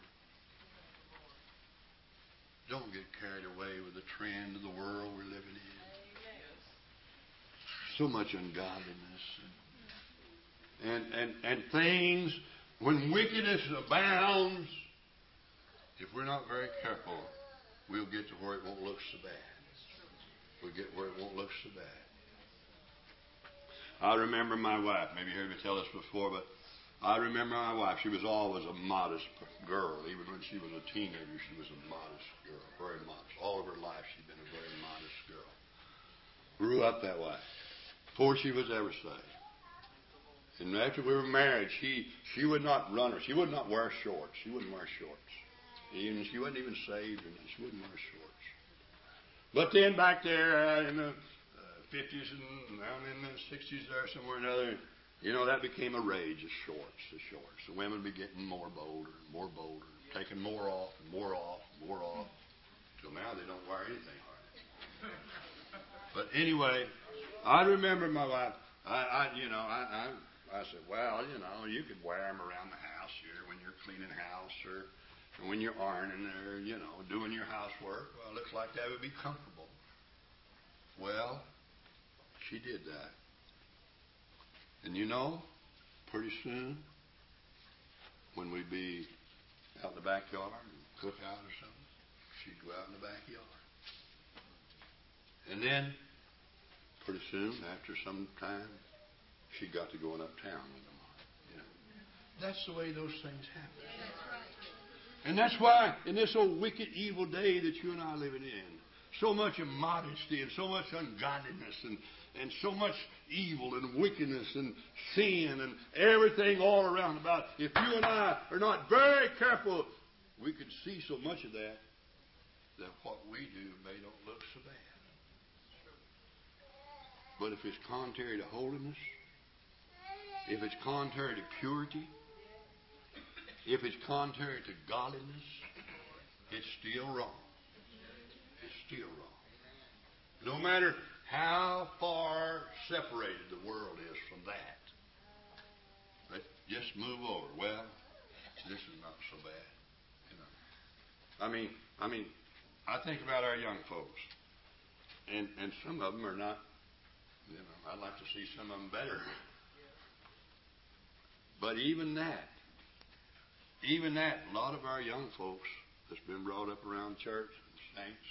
Don't get carried away with the trend of the world we're living in. So much ungodliness and and, and, and things. When wickedness abounds, if we're not very careful, we'll get to where it won't look so bad. We'll get where it won't look so bad. I remember my wife. Maybe you heard me tell this before, but I remember my wife. She was always a modest girl. Even when she was a teenager, she was a modest girl. Very modest. All of her life, she'd been a very modest girl. Grew up that way. Before she was ever saved. And after we were married, she she would not run her. She would not wear shorts. She wouldn't wear shorts. Even she wasn't even saved, and she wouldn't wear shorts. But then back there uh, in the uh, fifties and down in the sixties, there somewhere or another, you know, that became a rage. The shorts, the shorts. The women be getting more bolder, and more bolder, taking more off, and more off, and more off, till now they don't wear anything hardly. But anyway, I remember my wife. I, I you know, I. I I said, well, you know, you could wear them around the house here when you're cleaning house or when you're ironing or, you know, doing your housework. Well, it looks like that would be comfortable. Well, she did that. And you know, pretty soon, when we'd be out in the backyard and cook out or something, she'd go out in the backyard. And then, pretty soon, after some time, she got to going uptown with them. You know. That's the way those things happen. And that's why in this old wicked, evil day that you and I are living in, so much immodesty and so much ungodliness and, and so much evil and wickedness and sin and everything all around about. If you and I are not very careful, we could see so much of that that what we do may not look so bad. But if it's contrary to holiness, if it's contrary to purity, if it's contrary to godliness, it's still wrong. It's still wrong. No matter how far separated the world is from that, but just move over. Well, this is not so bad. You know. I mean, I mean, I think about our young folks, and and some of them are not. You know, I'd like to see some of them better. But even that, even that, a lot of our young folks that's been brought up around church and saints,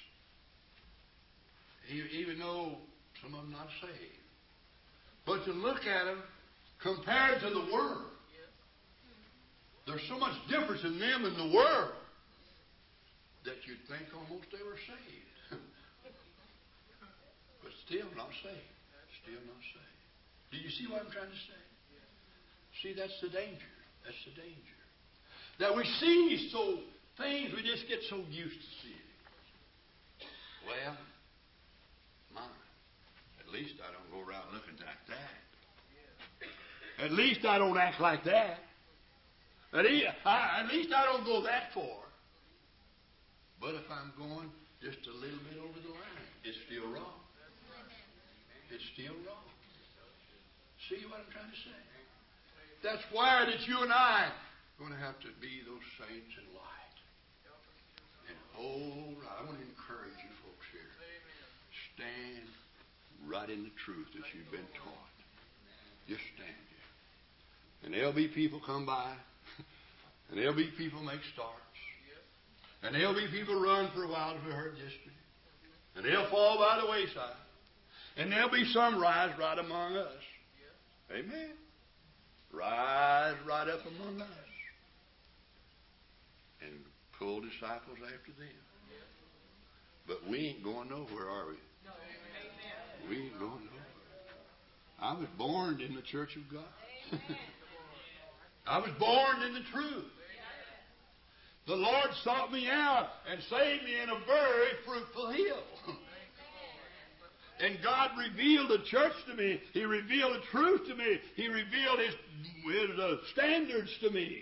even though some of them not saved, but to look at them compared to the world, there's so much difference in them and the world that you'd think almost they were saved. But still not saved. Still not saved. Do you see what I'm trying to say? See, that's the danger. That's the danger. That we see so things, we just get so used to seeing. Well, my, at least I don't go around looking like that. At least I don't act like that. At least I, at least I don't go that far. But if I'm going just a little bit over the line, it's still wrong. It's still wrong. See what I'm trying to say? That's why that you and I are going to have to be those saints in light. And hold right. I want to encourage you folks here. Stand right in the truth that you've been taught. Just stand there. And there'll be people come by. And there'll be people make starts. And there'll be people run for a while, as we heard yesterday. And they'll fall by the wayside. And there'll be some rise right among us. Amen. Rise right up among us. And pull disciples after them. But we ain't going nowhere, are we? We ain't going nowhere. I was born in the church of God. I was born in the truth. The Lord sought me out and saved me in a very fruitful hill. And God revealed the church to me. He revealed the truth to me. He revealed His, his uh, standards to me.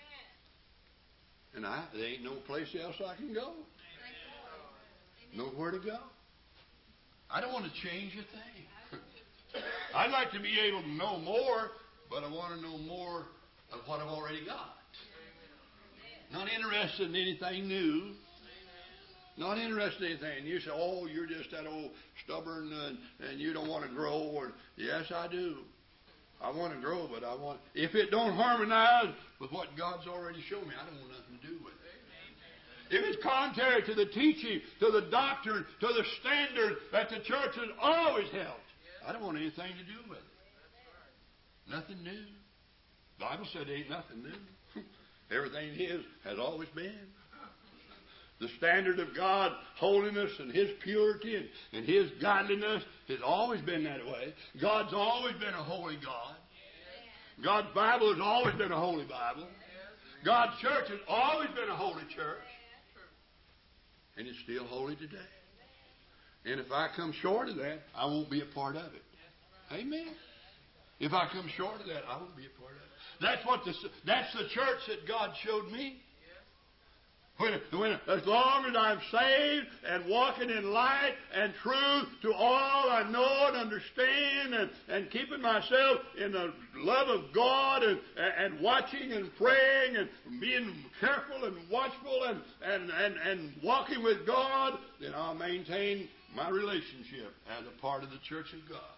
And I, there ain't no place else I can go. Nowhere to go. I don't want to change a thing. I'd like to be able to know more, but I want to know more of what I've already got. Not interested in anything new. Not interested in anything. You say, oh, you're just that old stubborn and, and you don't want to grow. Or, yes, I do. I want to grow, but I want... If it don't harmonize with what God's already shown me, I don't want nothing to do with it. If it's contrary to the teaching, to the doctrine, to the standard that the church has always held, I don't want anything to do with it. Nothing new. The Bible said there ain't nothing new. Everything is has always been. The standard of God's holiness and His purity and, and His godliness has always been that way. God's always been a holy God. God's Bible has always been a holy Bible. God's church has always been a holy church. And it's still holy today. And if I come short of that, I won't be a part of it. Amen. If I come short of that, I won't be a part of it. That's what the, that's the church that God showed me. When, when, as long as I'm saved and walking in light and truth to all I know and understand and, and keeping myself in the love of God and, and watching and praying and being careful and watchful and, and, and, and walking with God, then I'll maintain my relationship as a part of the church of God.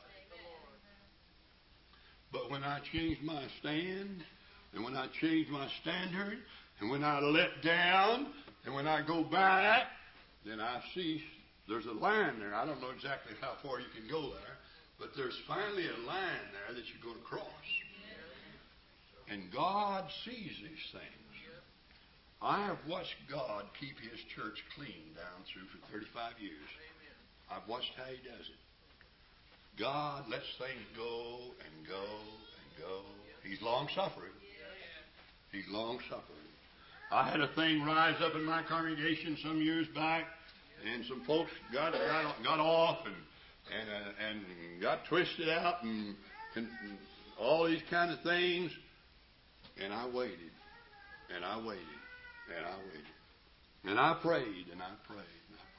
But when I change my stand, and when I change my standard, and when I let down, and when I go back, then I see there's a line there. I don't know exactly how far you can go there, but there's finally a line there that you're going to cross. And God sees these things. I have watched God keep His church clean down through for thirty-five years. I've watched how He does it. God lets things go and go and go. He's long-suffering. He's long-suffering. I had a thing rise up in my congregation some years back, and some folks got got, got off and and uh, and got twisted out and, and all these kind of things. And I waited, and I waited, and I waited, and I prayed, and I prayed.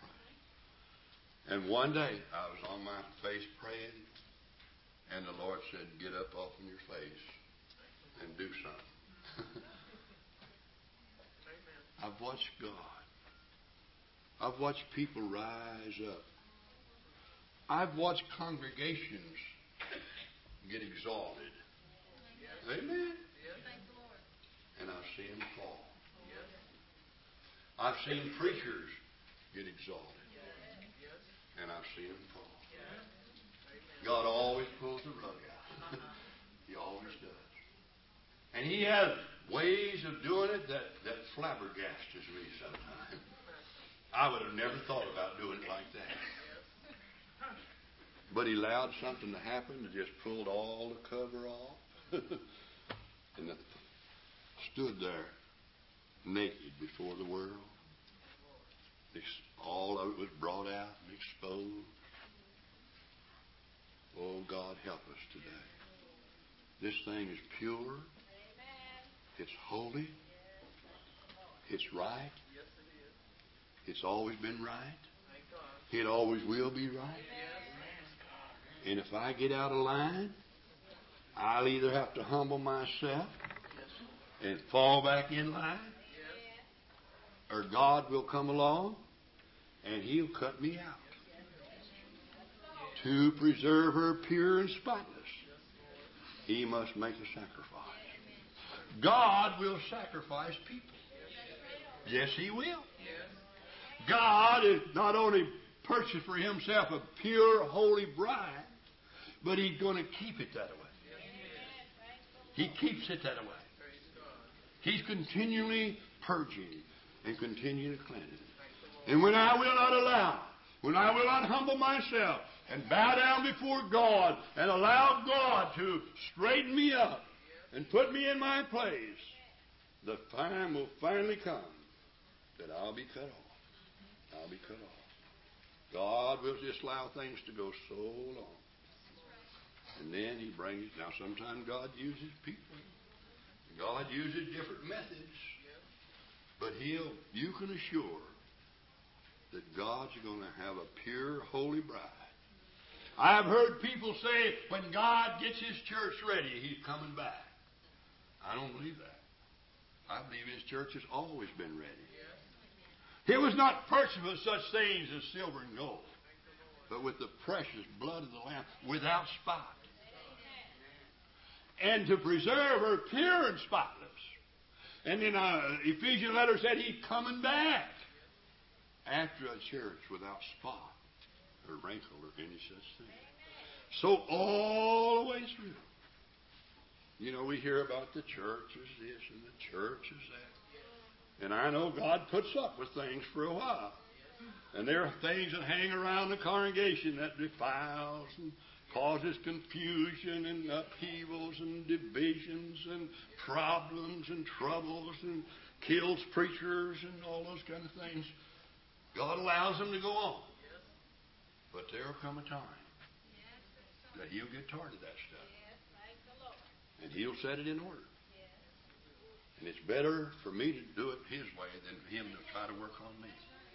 And one day, I was on my face praying, and the Lord said, get up off of your face and do something. I've watched God. I've watched people rise up. I've watched congregations get exalted. Amen. And I've seen them fall. I've seen preachers get exalted. And I've seen them fall. God always pulls the rug out. He always does. And He has ways of doing it that, that flabbergastes me sometimes. I would have never thought about doing it like that. But He allowed something to happen that just pulled all the cover off. and that stood there naked before the world. All of it was brought out and exposed. Oh, God, help us today. This thing is pure. It's holy. It's right. It's always been right. It always will be right. And if I get out of line, I'll either have to humble myself and fall back in line, or God will come along and He'll cut me out. To preserve her pure and spotless, He must make a sacrifice. God will sacrifice people. Yes, He will. God is not only purchased for Himself a pure, holy bride, but He's going to keep it that way. He keeps it that way. He's continually purging and continually cleansing. And when I will not allow, when I will not humble myself and bow down before God and allow God to straighten me up and put me in my place, the time will finally come that I'll be cut off. I'll be cut off. God will just allow things to go so long. And then He brings, now sometimes God uses people. God uses different methods. But He'll, you can assure that God's going to have a pure, holy bride. I've heard people say when God gets His church ready, He's coming back. I don't believe that. I believe His church has always been ready. It was not purchased with such things as silver and gold, but with the precious blood of the Lamb, without spot. And to preserve her pure and spotless. And then uh, Ephesians letter said He's coming back after a church without spot or wrinkle or any such thing. So all the way through. You know, we hear about the church is this and the church is that. And I know God puts up with things for a while. And there are things that hang around the congregation that defiles and causes confusion and upheavals and divisions and problems and troubles and kills preachers and all those kind of things. God allows them to go on. But there will come a time that He'll get tired of that stuff. And He'll set it in order. And it's better for me to do it His way than for Him to try to work on me.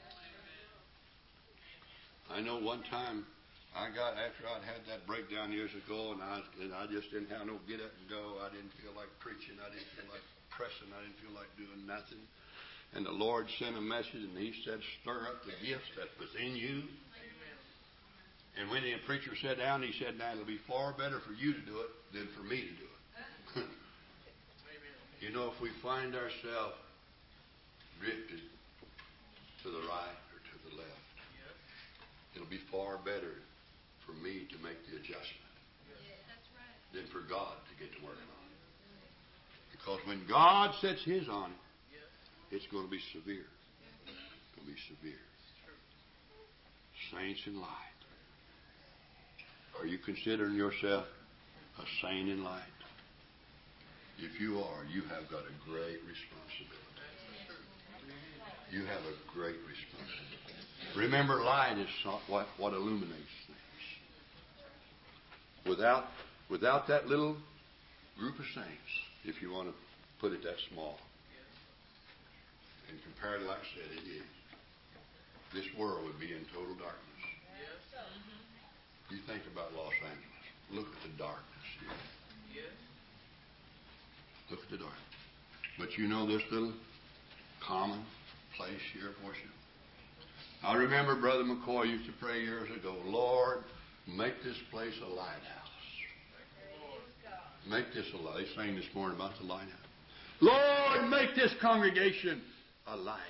I know one time I got, after I'd had that breakdown years ago, and I, and I just didn't have no get up and go. I didn't feel like preaching. I didn't feel like pressing. I didn't feel like doing nothing. And the Lord sent a message, and He said, stir up the gifts that was in you. And when the preacher sat down, he said, now it'll be far better for you to do it than for me to do it. You know, if we find ourselves drifted to the right or to the left, it'll be far better for me to make the adjustment than for God to get to work on it. Because when God sets His on it, it's going to be severe. It's going to be severe. Saints in light. Are you considering yourself a saint in light? If you are, you have got a great responsibility. You have a great responsibility. Remember, light is what, what illuminates things. Without, without that little group of saints, if you want to put it that small, and compared, like I said, it is, this world would be in total darkness. You think about Los Angeles. Look at the darkness here. Look at the dark. But you know this little common place here of worship? I remember Brother McCoy used to pray years ago, Lord, make this place a lighthouse. Make this a lighthouse. They sang this morning about the lighthouse. Lord, make this congregation a lighthouse.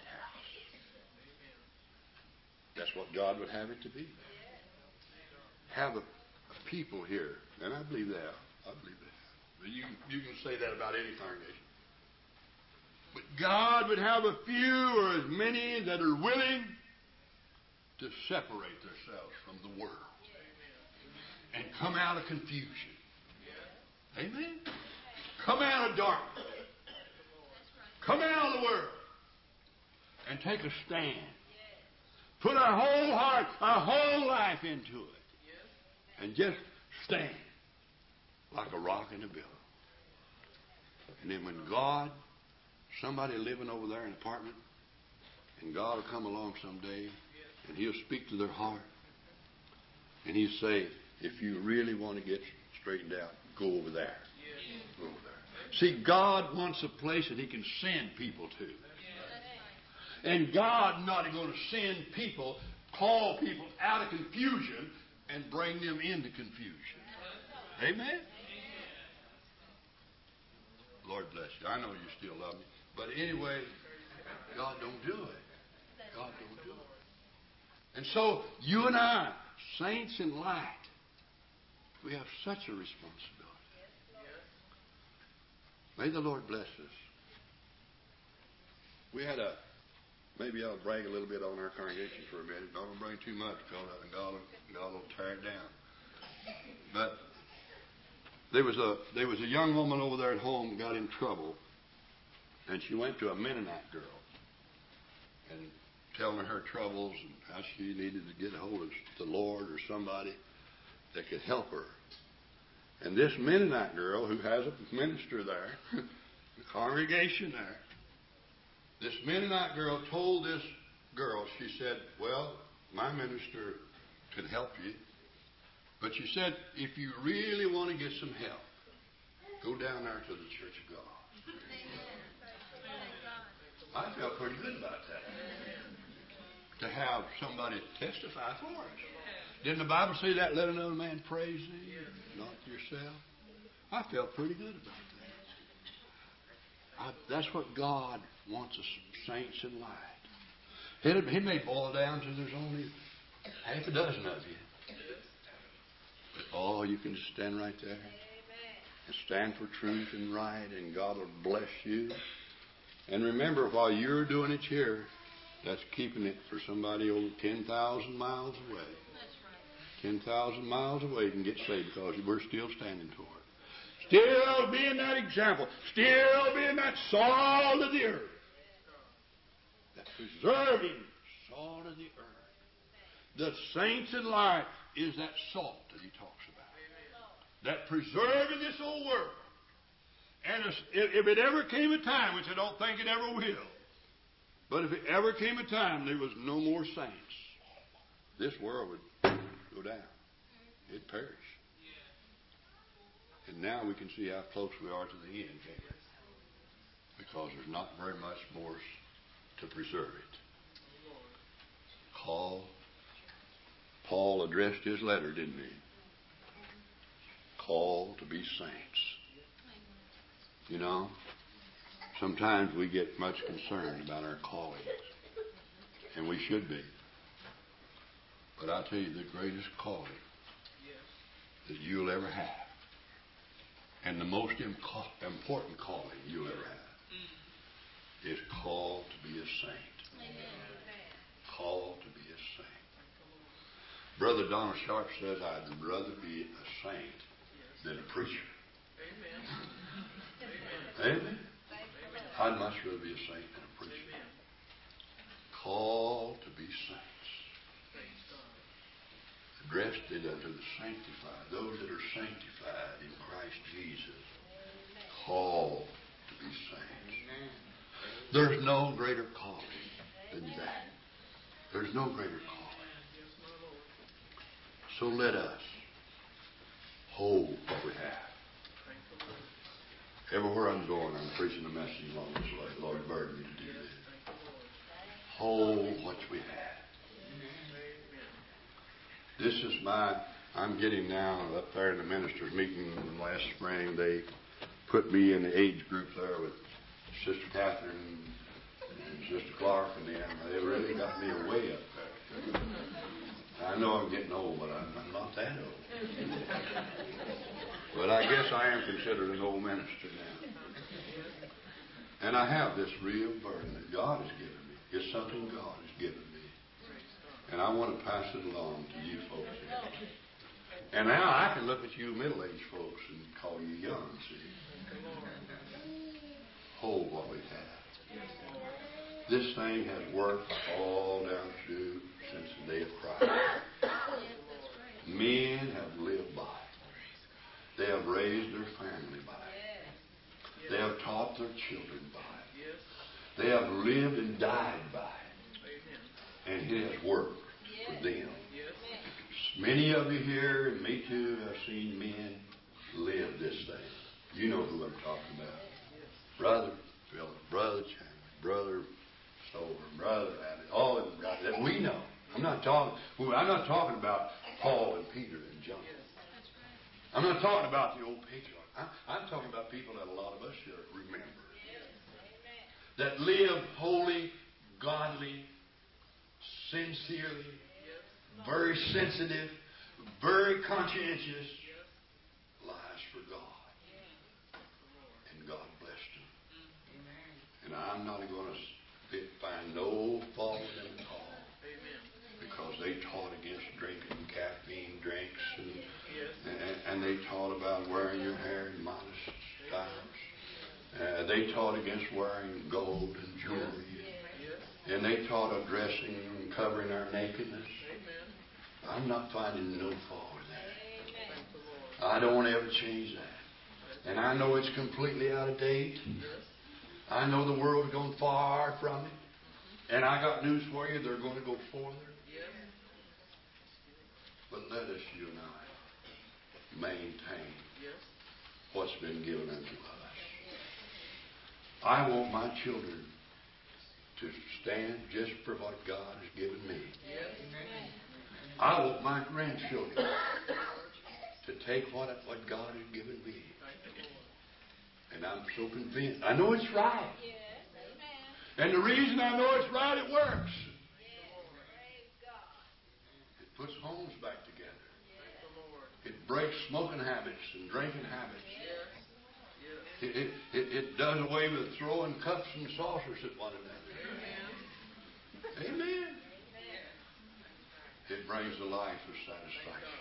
That's what God would have it to be. Have a, a people here, and I believe they are. I believe they are. You, you can say that about any congregation. But God would have a few or as many that are willing to separate themselves from the world and come out of confusion. Amen? come out of darkness. Come out of the world. And take a stand. Put our whole heart, our whole life into it. And just stand like a rock in a billow. And then when God, somebody living over there in an apartment, and God will come along someday, and He'll speak to their heart. And He'll say, if you really want to get straightened out, go over there. Go over there. See, God wants a place that He can send people to. And God not going to send people, call people out of confusion and bring them into confusion. Amen? Lord bless you. I know you still love me. But anyway, God don't do it. God don't do it. And so, you and I, saints in light, we have such a responsibility. May the Lord bless us. We had a, maybe I'll brag a little bit on our congregation for a minute. Don't bring too much because God will, God will tear it down. But there was a there was a young woman over there at home who got in trouble, and she went to a Mennonite girl and telling her her troubles and how she needed to get a hold of the Lord or somebody that could help her. And this Mennonite girl, who has a minister there, a congregation there, this Mennonite girl told this girl, she said, well, my minister could help you. But she said, if you really want to get some help, go down there to the Church of God. I felt pretty good about that. To have somebody testify for us. Didn't the Bible say that? Let another man praise thee, not yourself. I felt pretty good about that. I, that's what God wants us, saints in light. It, it may boil down to there's only half a dozen of you. But, oh, you can just stand right there and stand for truth and right, and God will bless you. And remember, while you're doing it here, that's keeping it for somebody over ten thousand miles away. ten thousand miles away can get saved because we're still standing for it. Still being that example. Still being that salt of the earth. That preserving salt of the earth. The saints in life is that salt that he talks about. That preserving this old world. And if it ever came a time, which I don't think it ever will, but if it ever came a time there was no more saints, this world would go down. It'd perish. And now we can see how close we are to the end, can't we? Because there's not very much more to preserve it. Paul, Paul addressed his letter, didn't he? Called to be saints. You know, sometimes we get much concerned about our callings, and we should be. But I tell you, the greatest calling that you'll ever have, and the most imco- important calling you'll ever have, is called to be a saint. Called to be a saint. Brother Donald Sharp says, I'd rather be a saint than a preacher. Amen. Amen. I'd much rather be a saint than a preacher. Called to be saints. Addressed it unto the sanctified, those that are sanctified in Christ Jesus. Called to be saints. There's no greater calling than that. There's no greater calling. So let us hold what we have. Everywhere I'm going, I'm preaching a message along this way. The Lord burdened me to do this. Hold what we have. This is my, I'm getting now up there in the ministers' meeting last spring. They put me in the age group there with Sister Catherine and Sister Clark and them. They really got me away up there. I know I'm getting old, but I'm, I'm not that old. But I guess I am considered an old minister now. And I have this real burden that God has given me. It's something God has given me. And I want to pass it along to you folks here. And now I can look at you middle-aged folks and call you young, see. Hold what we have. This thing has worked all down through since the day of Christ. Men have lived by it. They have raised their family by it. They have taught their children by it. They have lived and died by it. And it has worked for them. Many of you here, and me too, have seen men live this thing. You know who I'm talking about. Brother Philip, Brother Chandler, Brother Stover, Brother Abbott, all of them got that. We know. I'm not talking. I'm not talking about Paul and Peter and John. I'm not talking about the old patriarch. I'm, I'm talking about people that a lot of us here remember. That lived holy, godly, sincerely, very sensitive, very conscientious lives for God. And God blessed them. And I'm not going to find no fault in them at all. Because they taught against drinking caffeine drinks. And, and, and they taught about wearing your hair in modest styles. Uh, they taught against wearing gold and jewelry. And they taught of dressing and covering our nakedness. I'm not finding no fault with that. I don't want to ever change that. And I know it's completely out of date. I know the world's gone far from it. And I got news for you. They're going to go further. But let us unite. Maintain what's been given unto us. I want my children to stand just for what God has given me. I want my grandchildren to take what, what God has given me. And I'm so convinced. I know it's right. And the reason I know it's right, it works. It puts homes back together. It breaks smoking habits and drinking habits. It, it, it, it does away with throwing cups and saucers at one another. Amen. It brings a life of satisfaction.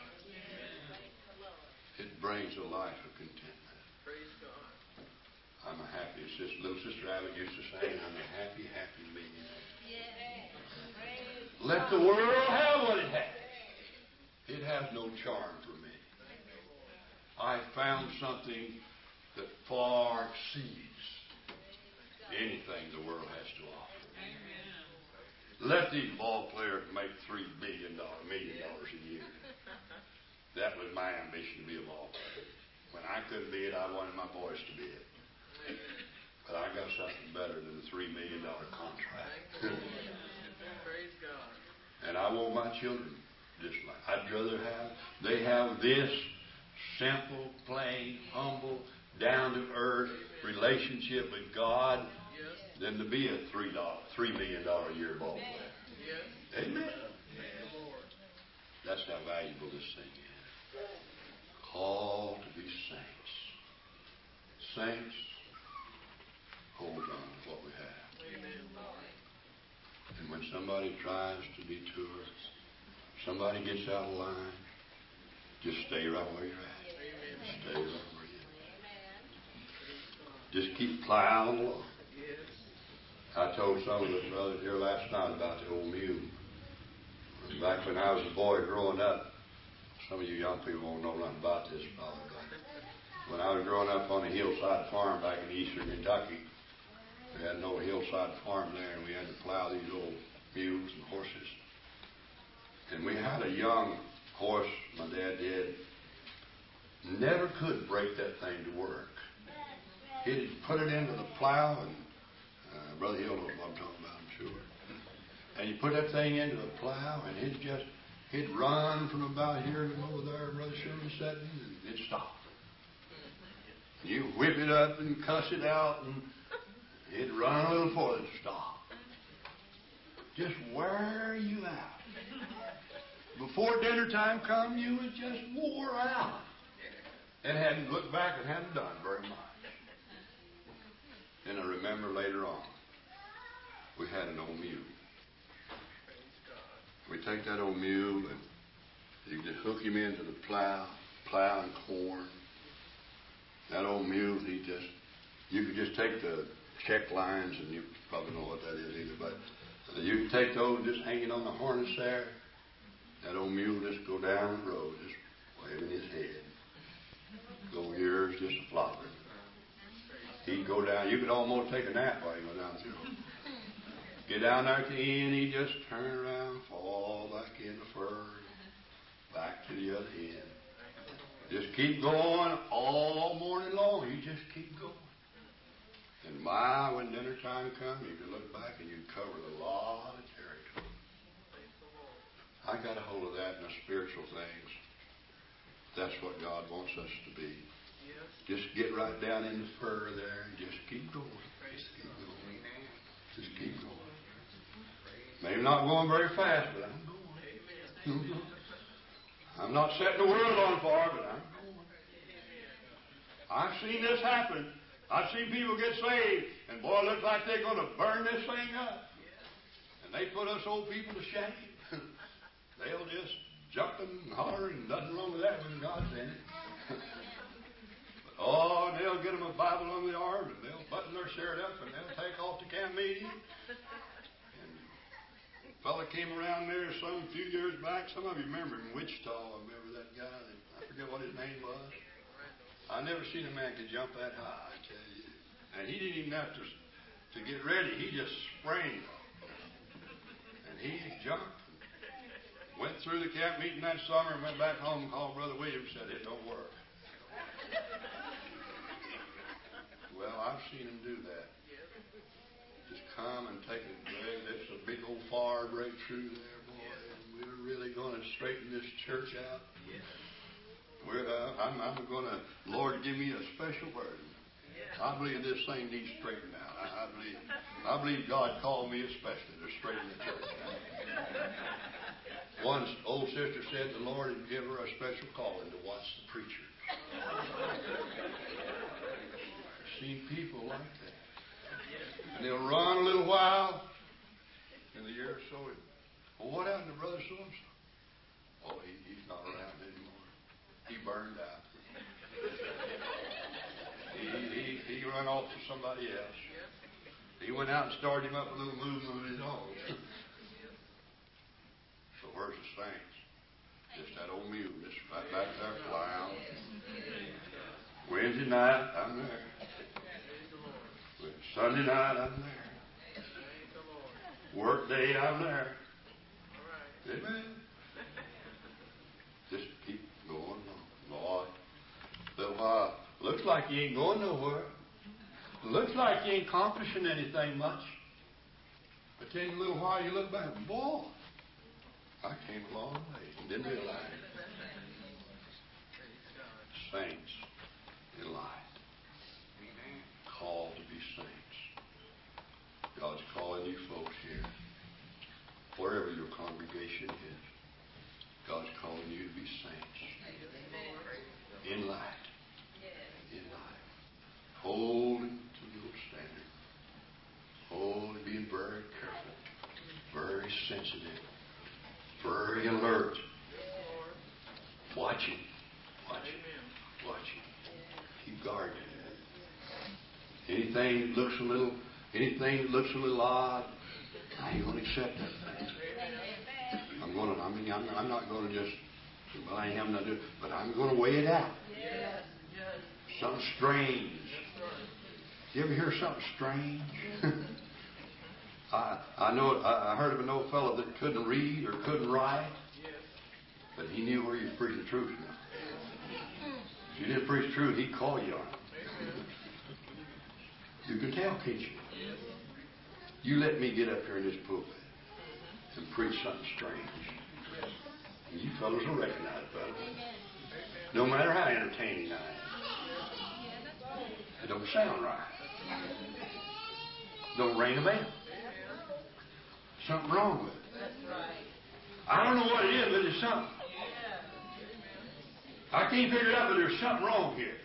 It brings a life of contentment. I'm a happy sister. Little Sister Abbott used to say, I'm a happy, happy millionaire. Let the world have what it has. It has no charm for me. I found something that far exceeds anything the world has to offer. Let these ball players make three billion dollars, million dollars a year. That was my ambition, to be a ball player. When I couldn't be it, I wanted my boys to be it. But I got something better than a three million dollar contract. Praise God. And I want my children just like I'd rather have. They have this simple, plain, humble, down to earth relationship with God than to be a three dollar, three million dollar a year ball player. Amen. That's how valuable this thing is. Called to be saints. Saints, hold on to what we have. And when somebody tries to detour, somebody gets out of line, just stay right where you're at. Stay right where you're at. Just keep plowing along. I told some of the brothers here last night about the old mule. Back when I was a boy growing up, some of you young people won't know nothing about this probably. When I was growing up on a hillside farm back in eastern Kentucky, we had an old hillside farm there, and we had to plow these old mules and horses. And we had a young horse, my dad did, never could break that thing to work. He'd put it into the plow, and uh, Brother Hill knows what I'm talking about, I'm sure. And you put that thing into the plow, and he'd just, he'd run from about here to over there, Brother Sherman sitting, and it'd stop. You whip it up and cuss it out, and it'd run a little further and stop. Just wear you out. Before dinner time come, you was just wore out. And hadn't looked back and hadn't done very much. And I remember later on, we had an old mule. We take that old mule and You just hook him into the plow, plowing corn. That old mule, he just, you could just take the check lines, and you probably know what that is either, but you could take those just hanging on the harness there. That old mule just go down the road, just waving his head. Go ears just flopping. He'd go down. You could almost take a nap while he went down through. Get down there at the end, he'd just turn around, fall back in the fur, back to the other end. Just keep going all morning long. You just keep going. And my, when dinner time comes, you could look back and you'd cover a lot of territory. I got a hold of that in the spiritual things. That's what God wants us to be. Just get right down in the fur there and just keep going. Just keep going. Just keep going. Maybe not going very fast, but I'm going. I'm not setting the world on fire, but I'm going. I've seen this happen. I've seen people get saved, and boy, it looks like they're going to burn this thing up. And they put us old people to shame. They'll just jump and holler, and nothing wrong with that when God's in it. But, oh, and they'll get them a Bible on the arm, and they'll button their shirt up, and they'll take off to camp meeting. And a fella came around there some few years back. Some of you remember in Wichita. I remember that guy. I forget what his name was. I never seen a man could jump that high, I tell you. And he didn't even have to, to get ready. He just sprang. And he jumped. Went through the camp meeting that summer and went back home and called Brother Williams and said, it don't work. Well, I've seen him do that. Just come and take a drag. That's a big old fire right through there, boy. And we're really going to straighten this church out. We're, uh, I'm, I'm going to, Lord, give me a special burden. I believe this thing needs straightened out. I, I believe I believe God called me especially to straighten the church out. One old sister said the Lord had given her a special calling to watch the preacher. I've seen people like that. And they'll run a little while in the year or so. Well, what happened to Brother so-and-so? Oh, he, he's not around anymore. He burned out. He, he, he ran off to somebody else. He went out and started him up a little movement of his own. So where's the saints? Just that old mule, just right back there plowing. Wednesday night, I'm there. Sunday night, I'm there. Work day, I'm there. Amen. Just keep going on. Lord, little while. Looks like you ain't going nowhere. Looks like you ain't accomplishing anything much. But then a little while you look back, boy, I came a long way and didn't realize it. Saints in light. Called to be saints. God's calling you folks here. Wherever your congregation is. God's calling you to be saints. In light. In light. Holding to the old standard. Holding, being very careful. Very sensitive. Very alert. Watching. Watching. Watching. Keep guard. Anything that looks a little, anything that looks a little odd, I ain't going to accept that thing. I'm going to. I mean, I'm, I'm not going to just. Well, I am not doing, but I'm going to weigh it out. Something strange. You ever hear something strange? I I know. I, I heard of an old fellow that couldn't read or couldn't write, but he knew where you preached the truth. Now, if you didn't preach the truth, he'd call you on it. You can tell, can't you? You let me get up here in this pulpit and preach something strange. And you fellows will recognize it, fellas. No matter how entertaining I am. It don't sound right. Don't ring a bell. Something wrong with it. I don't know what it is, but there's something. I can't figure it out, but there's something wrong here.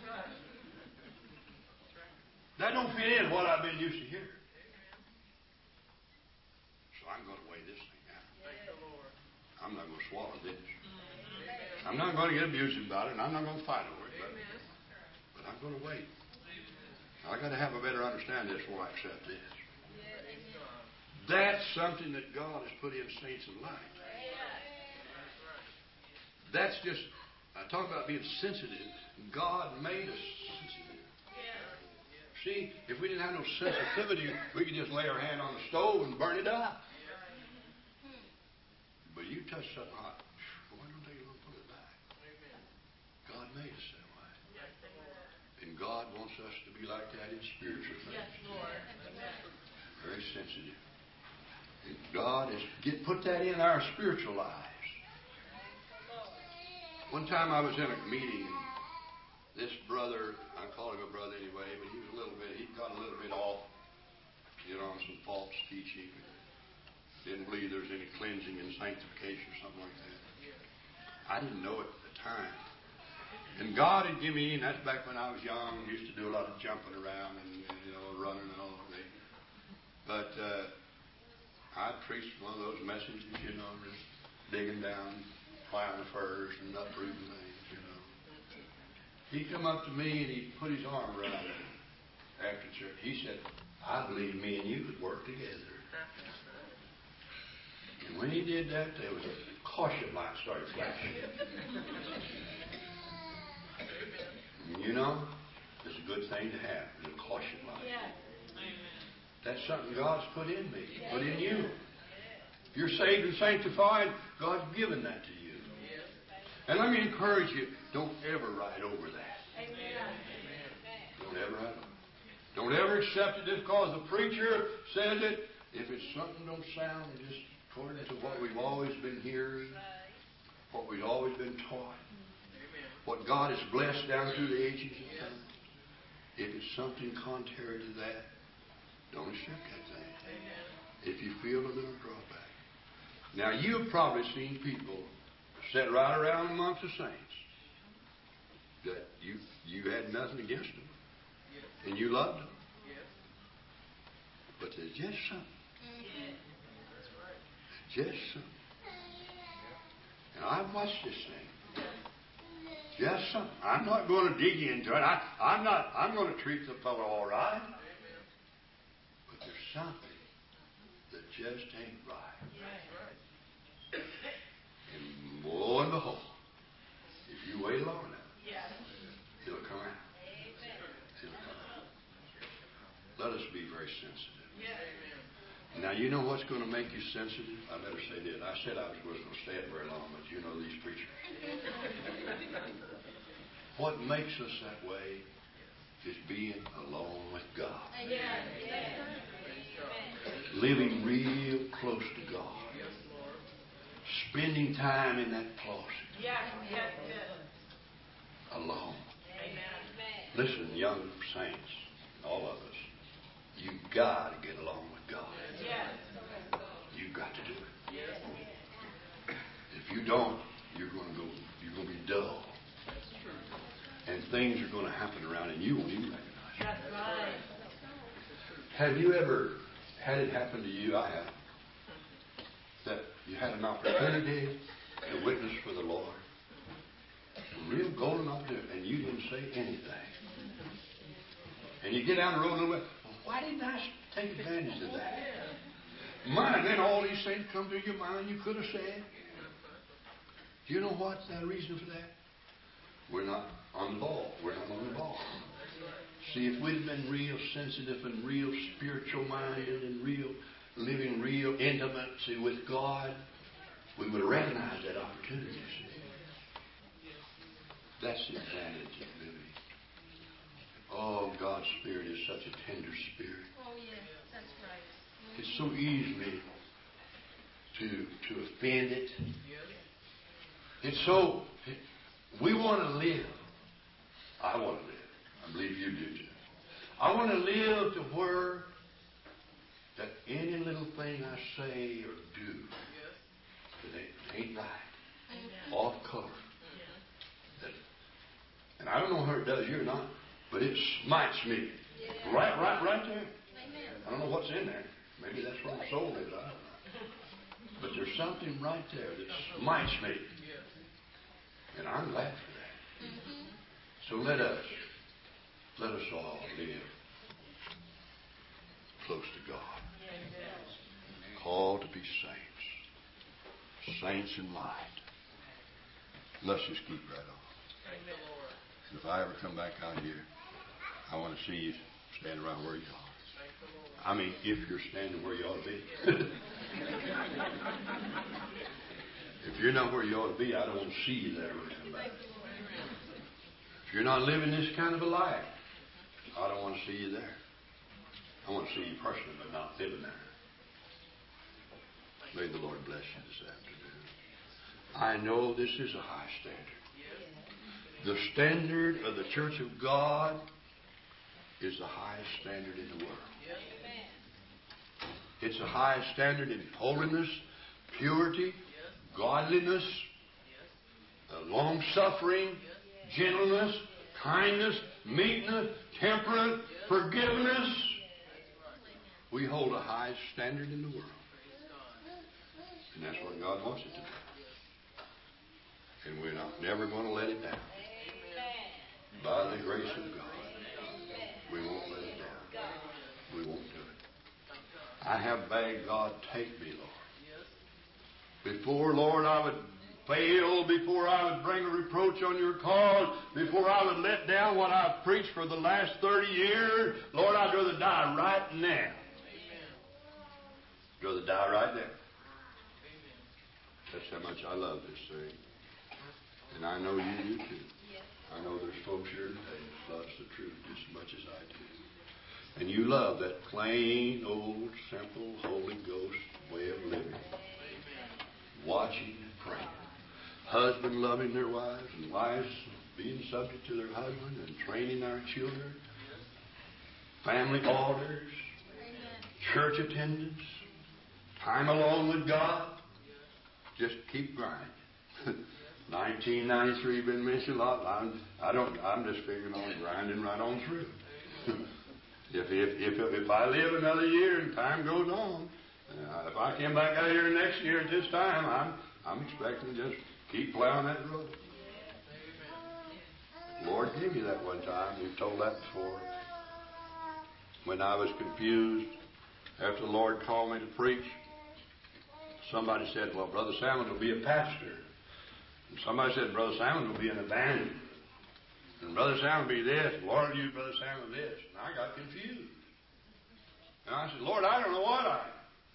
That don't fit in what I've been used to hearing. So I'm going to weigh this thing out. I'm not going to swallow this. I'm not going to get abusive about it, and I'm not going to fight over it, but, but I'm going to wait. I got to have a better understanding of this before I accept this. That's something that God has put in saints of light. That's just, I talk about being sensitive. God made us sensitive. See, if we didn't have no sensitivity, we could just lay our hand on the stove and burn it up. But you touch something hot, why don't they put it back? God made us that way. And God wants us to be like that in spiritual things. Very sensitive. And God has get, put that in our spiritual lives. One time I was in a meeting, this brother, I call him a brother anyway, but he was a little bit, he got a little bit off, you know, on some false teaching. Didn't believe there was any cleansing and sanctification or something like that. I didn't know it at the time. And God had given me, and that's back when I was young, used to do a lot of jumping around and, you know, running and all of that. But uh, I preached one of those messages, you know, just digging down, plowing the furs and uprooting things, you know. He come up to me and he put his arm around me after church. He said, I believe me and you could work together. And when he did that, there was a caution light started flashing. You know, it's a good thing to have, a caution light. That's something God's put in me, put in you. If you're saved and sanctified, God's given that to you. And let me encourage you, don't ever ride over that. Don't ever ride over it. Don't ever accept it just because the preacher says it. If it's something don't sound just according to what we've always been hearing, what we've always been taught, what God has blessed down through the ages of time. If it's something contrary to that, don't accept that thing. If you feel a little drawback. Now, you've probably seen people sit right around amongst the saints that you you had nothing against them, and you loved them. But there's just something. Just something. And I've watched this thing. Just something. I'm not going to dig into it. I, I'm not. I'm going to treat the fellow all right. But there's something that just ain't right. And lo and behold, if you wait long enough, it'll come out. It'll come out. Let us be very sensitive. Now, you know what's going to make you sensitive? I better say this. I said I was going to stay it very long, but you know these preachers. What makes us that way is being alone with God. Living real close to God. Spending time in that closet. Alone. Listen, young saints, all of us, you've got to get along with God. You've got to do it. If you don't, you're going to go. You're going to be dull, and things are going to happen around, and you won't even recognize it. That's right. Have you ever had it happen to you? I have. That you had an opportunity to witness for the Lord, a real golden opportunity, and you didn't say anything. And you get down the road a little bit. Well, why didn't I take advantage of that? My, then all these things come to your mind you could have said. Do you know what's the reason for that? We're not on the ball. We're not on the ball. See, if we'd been real sensitive and real spiritual minded and real living real intimacy with God, we would have recognized that opportunity. See? That's the advantage of living. Oh, God's Spirit is such a tender Spirit. Oh, yes, that's right. It's so easy to to offend it. It's so, we want to live. I want to live. I believe you do too. I want to live to where that any little thing I say or do that ain't, ain't right, off color. That, and I don't know how it does you or not, but it smites me. Right, right, right there. I don't know what's in there. Maybe that's where the soul is. I don't know. But there's something right there that smites me. And I'm glad for that. Mm-hmm. So let us, let us all live close to God. Called to be saints. Saints in light. Let's just keep right on. If I ever come back out here, I want to see you stand around where you are. I mean, if you're standing where you ought to be. If you're not where you ought to be, I don't want to see you there when you come back. If you're not living this kind of a life, I don't want to see you there. I want to see you personally, but not living there. May the Lord bless you this afternoon. I know this is a high standard. The standard of the Church of God is the highest standard in the world. It's the highest standard in holiness, purity, godliness, long-suffering, gentleness, kindness, meekness, temperance, forgiveness. We hold a high standard in the world. And that's what God wants it to be. And we're not never going to let it down. By the grace of God, we won't let it down. We won't do it. I have begged God, take me, Lord. Before, Lord, I would fail, before I would bring a reproach on your cause, before I would let down what I've preached for the last thirty years, Lord, I'd rather die right now. I'd rather die right now. That's how much I love this thing. And I know you do too. I know there's folks here today that loves the truth just as much as I do. And you love that plain, old, simple, Holy Ghost way of living. Watching and praying. Husband loving their wives and wives being subject to their husband and training our children. Family orders. Church attendance. Time alone with God. Just keep grinding. nineteen ninety-three been mentioned a lot. I'm, I don't. I'm just figuring on grinding right on through. if, if if if I live another year and time goes on, uh, if I come back out here next year at this time, I'm I'm expecting to just keep plowing that road. The Lord gave me that one time. We've told that before. When I was confused after the Lord called me to preach. Somebody said, well, Brother Salmon will be a pastor. And somebody said, Brother Salmon will be an evangelist. And Brother Salmon will be this. Lord will use Brother Salmon this. And I got confused. And I said, Lord, I don't know what I am.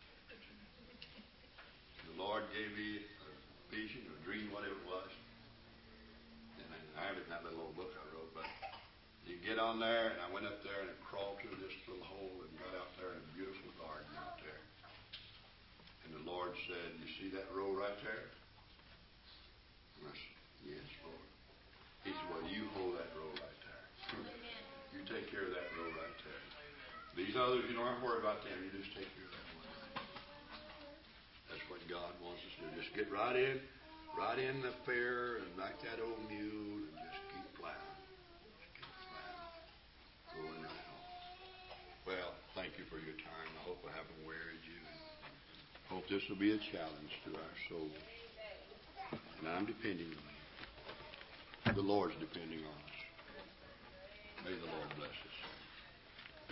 The Lord gave me a vision or a dream, whatever it was. And I have it in that little old book I wrote. But you get on there, and I went up there and it crawled through this little hole and got out there in a beautiful garden out there. And the Lord said, you see that row right there? And I said, yes, Lord. He said, well, you hold that row right there. You take care of that row right there. These others, you don't have to worry about them. You just take care of that one right there. That's what God wants us to do. Just get right in, right in the fair and like that old mule and just keep plowing. Just keep plowing. Going right on. Well, thank you for your time. I hope I haven't wearied you. Hope this will be a challenge to our souls. And I'm depending on you. The Lord's depending on us. May the Lord bless us.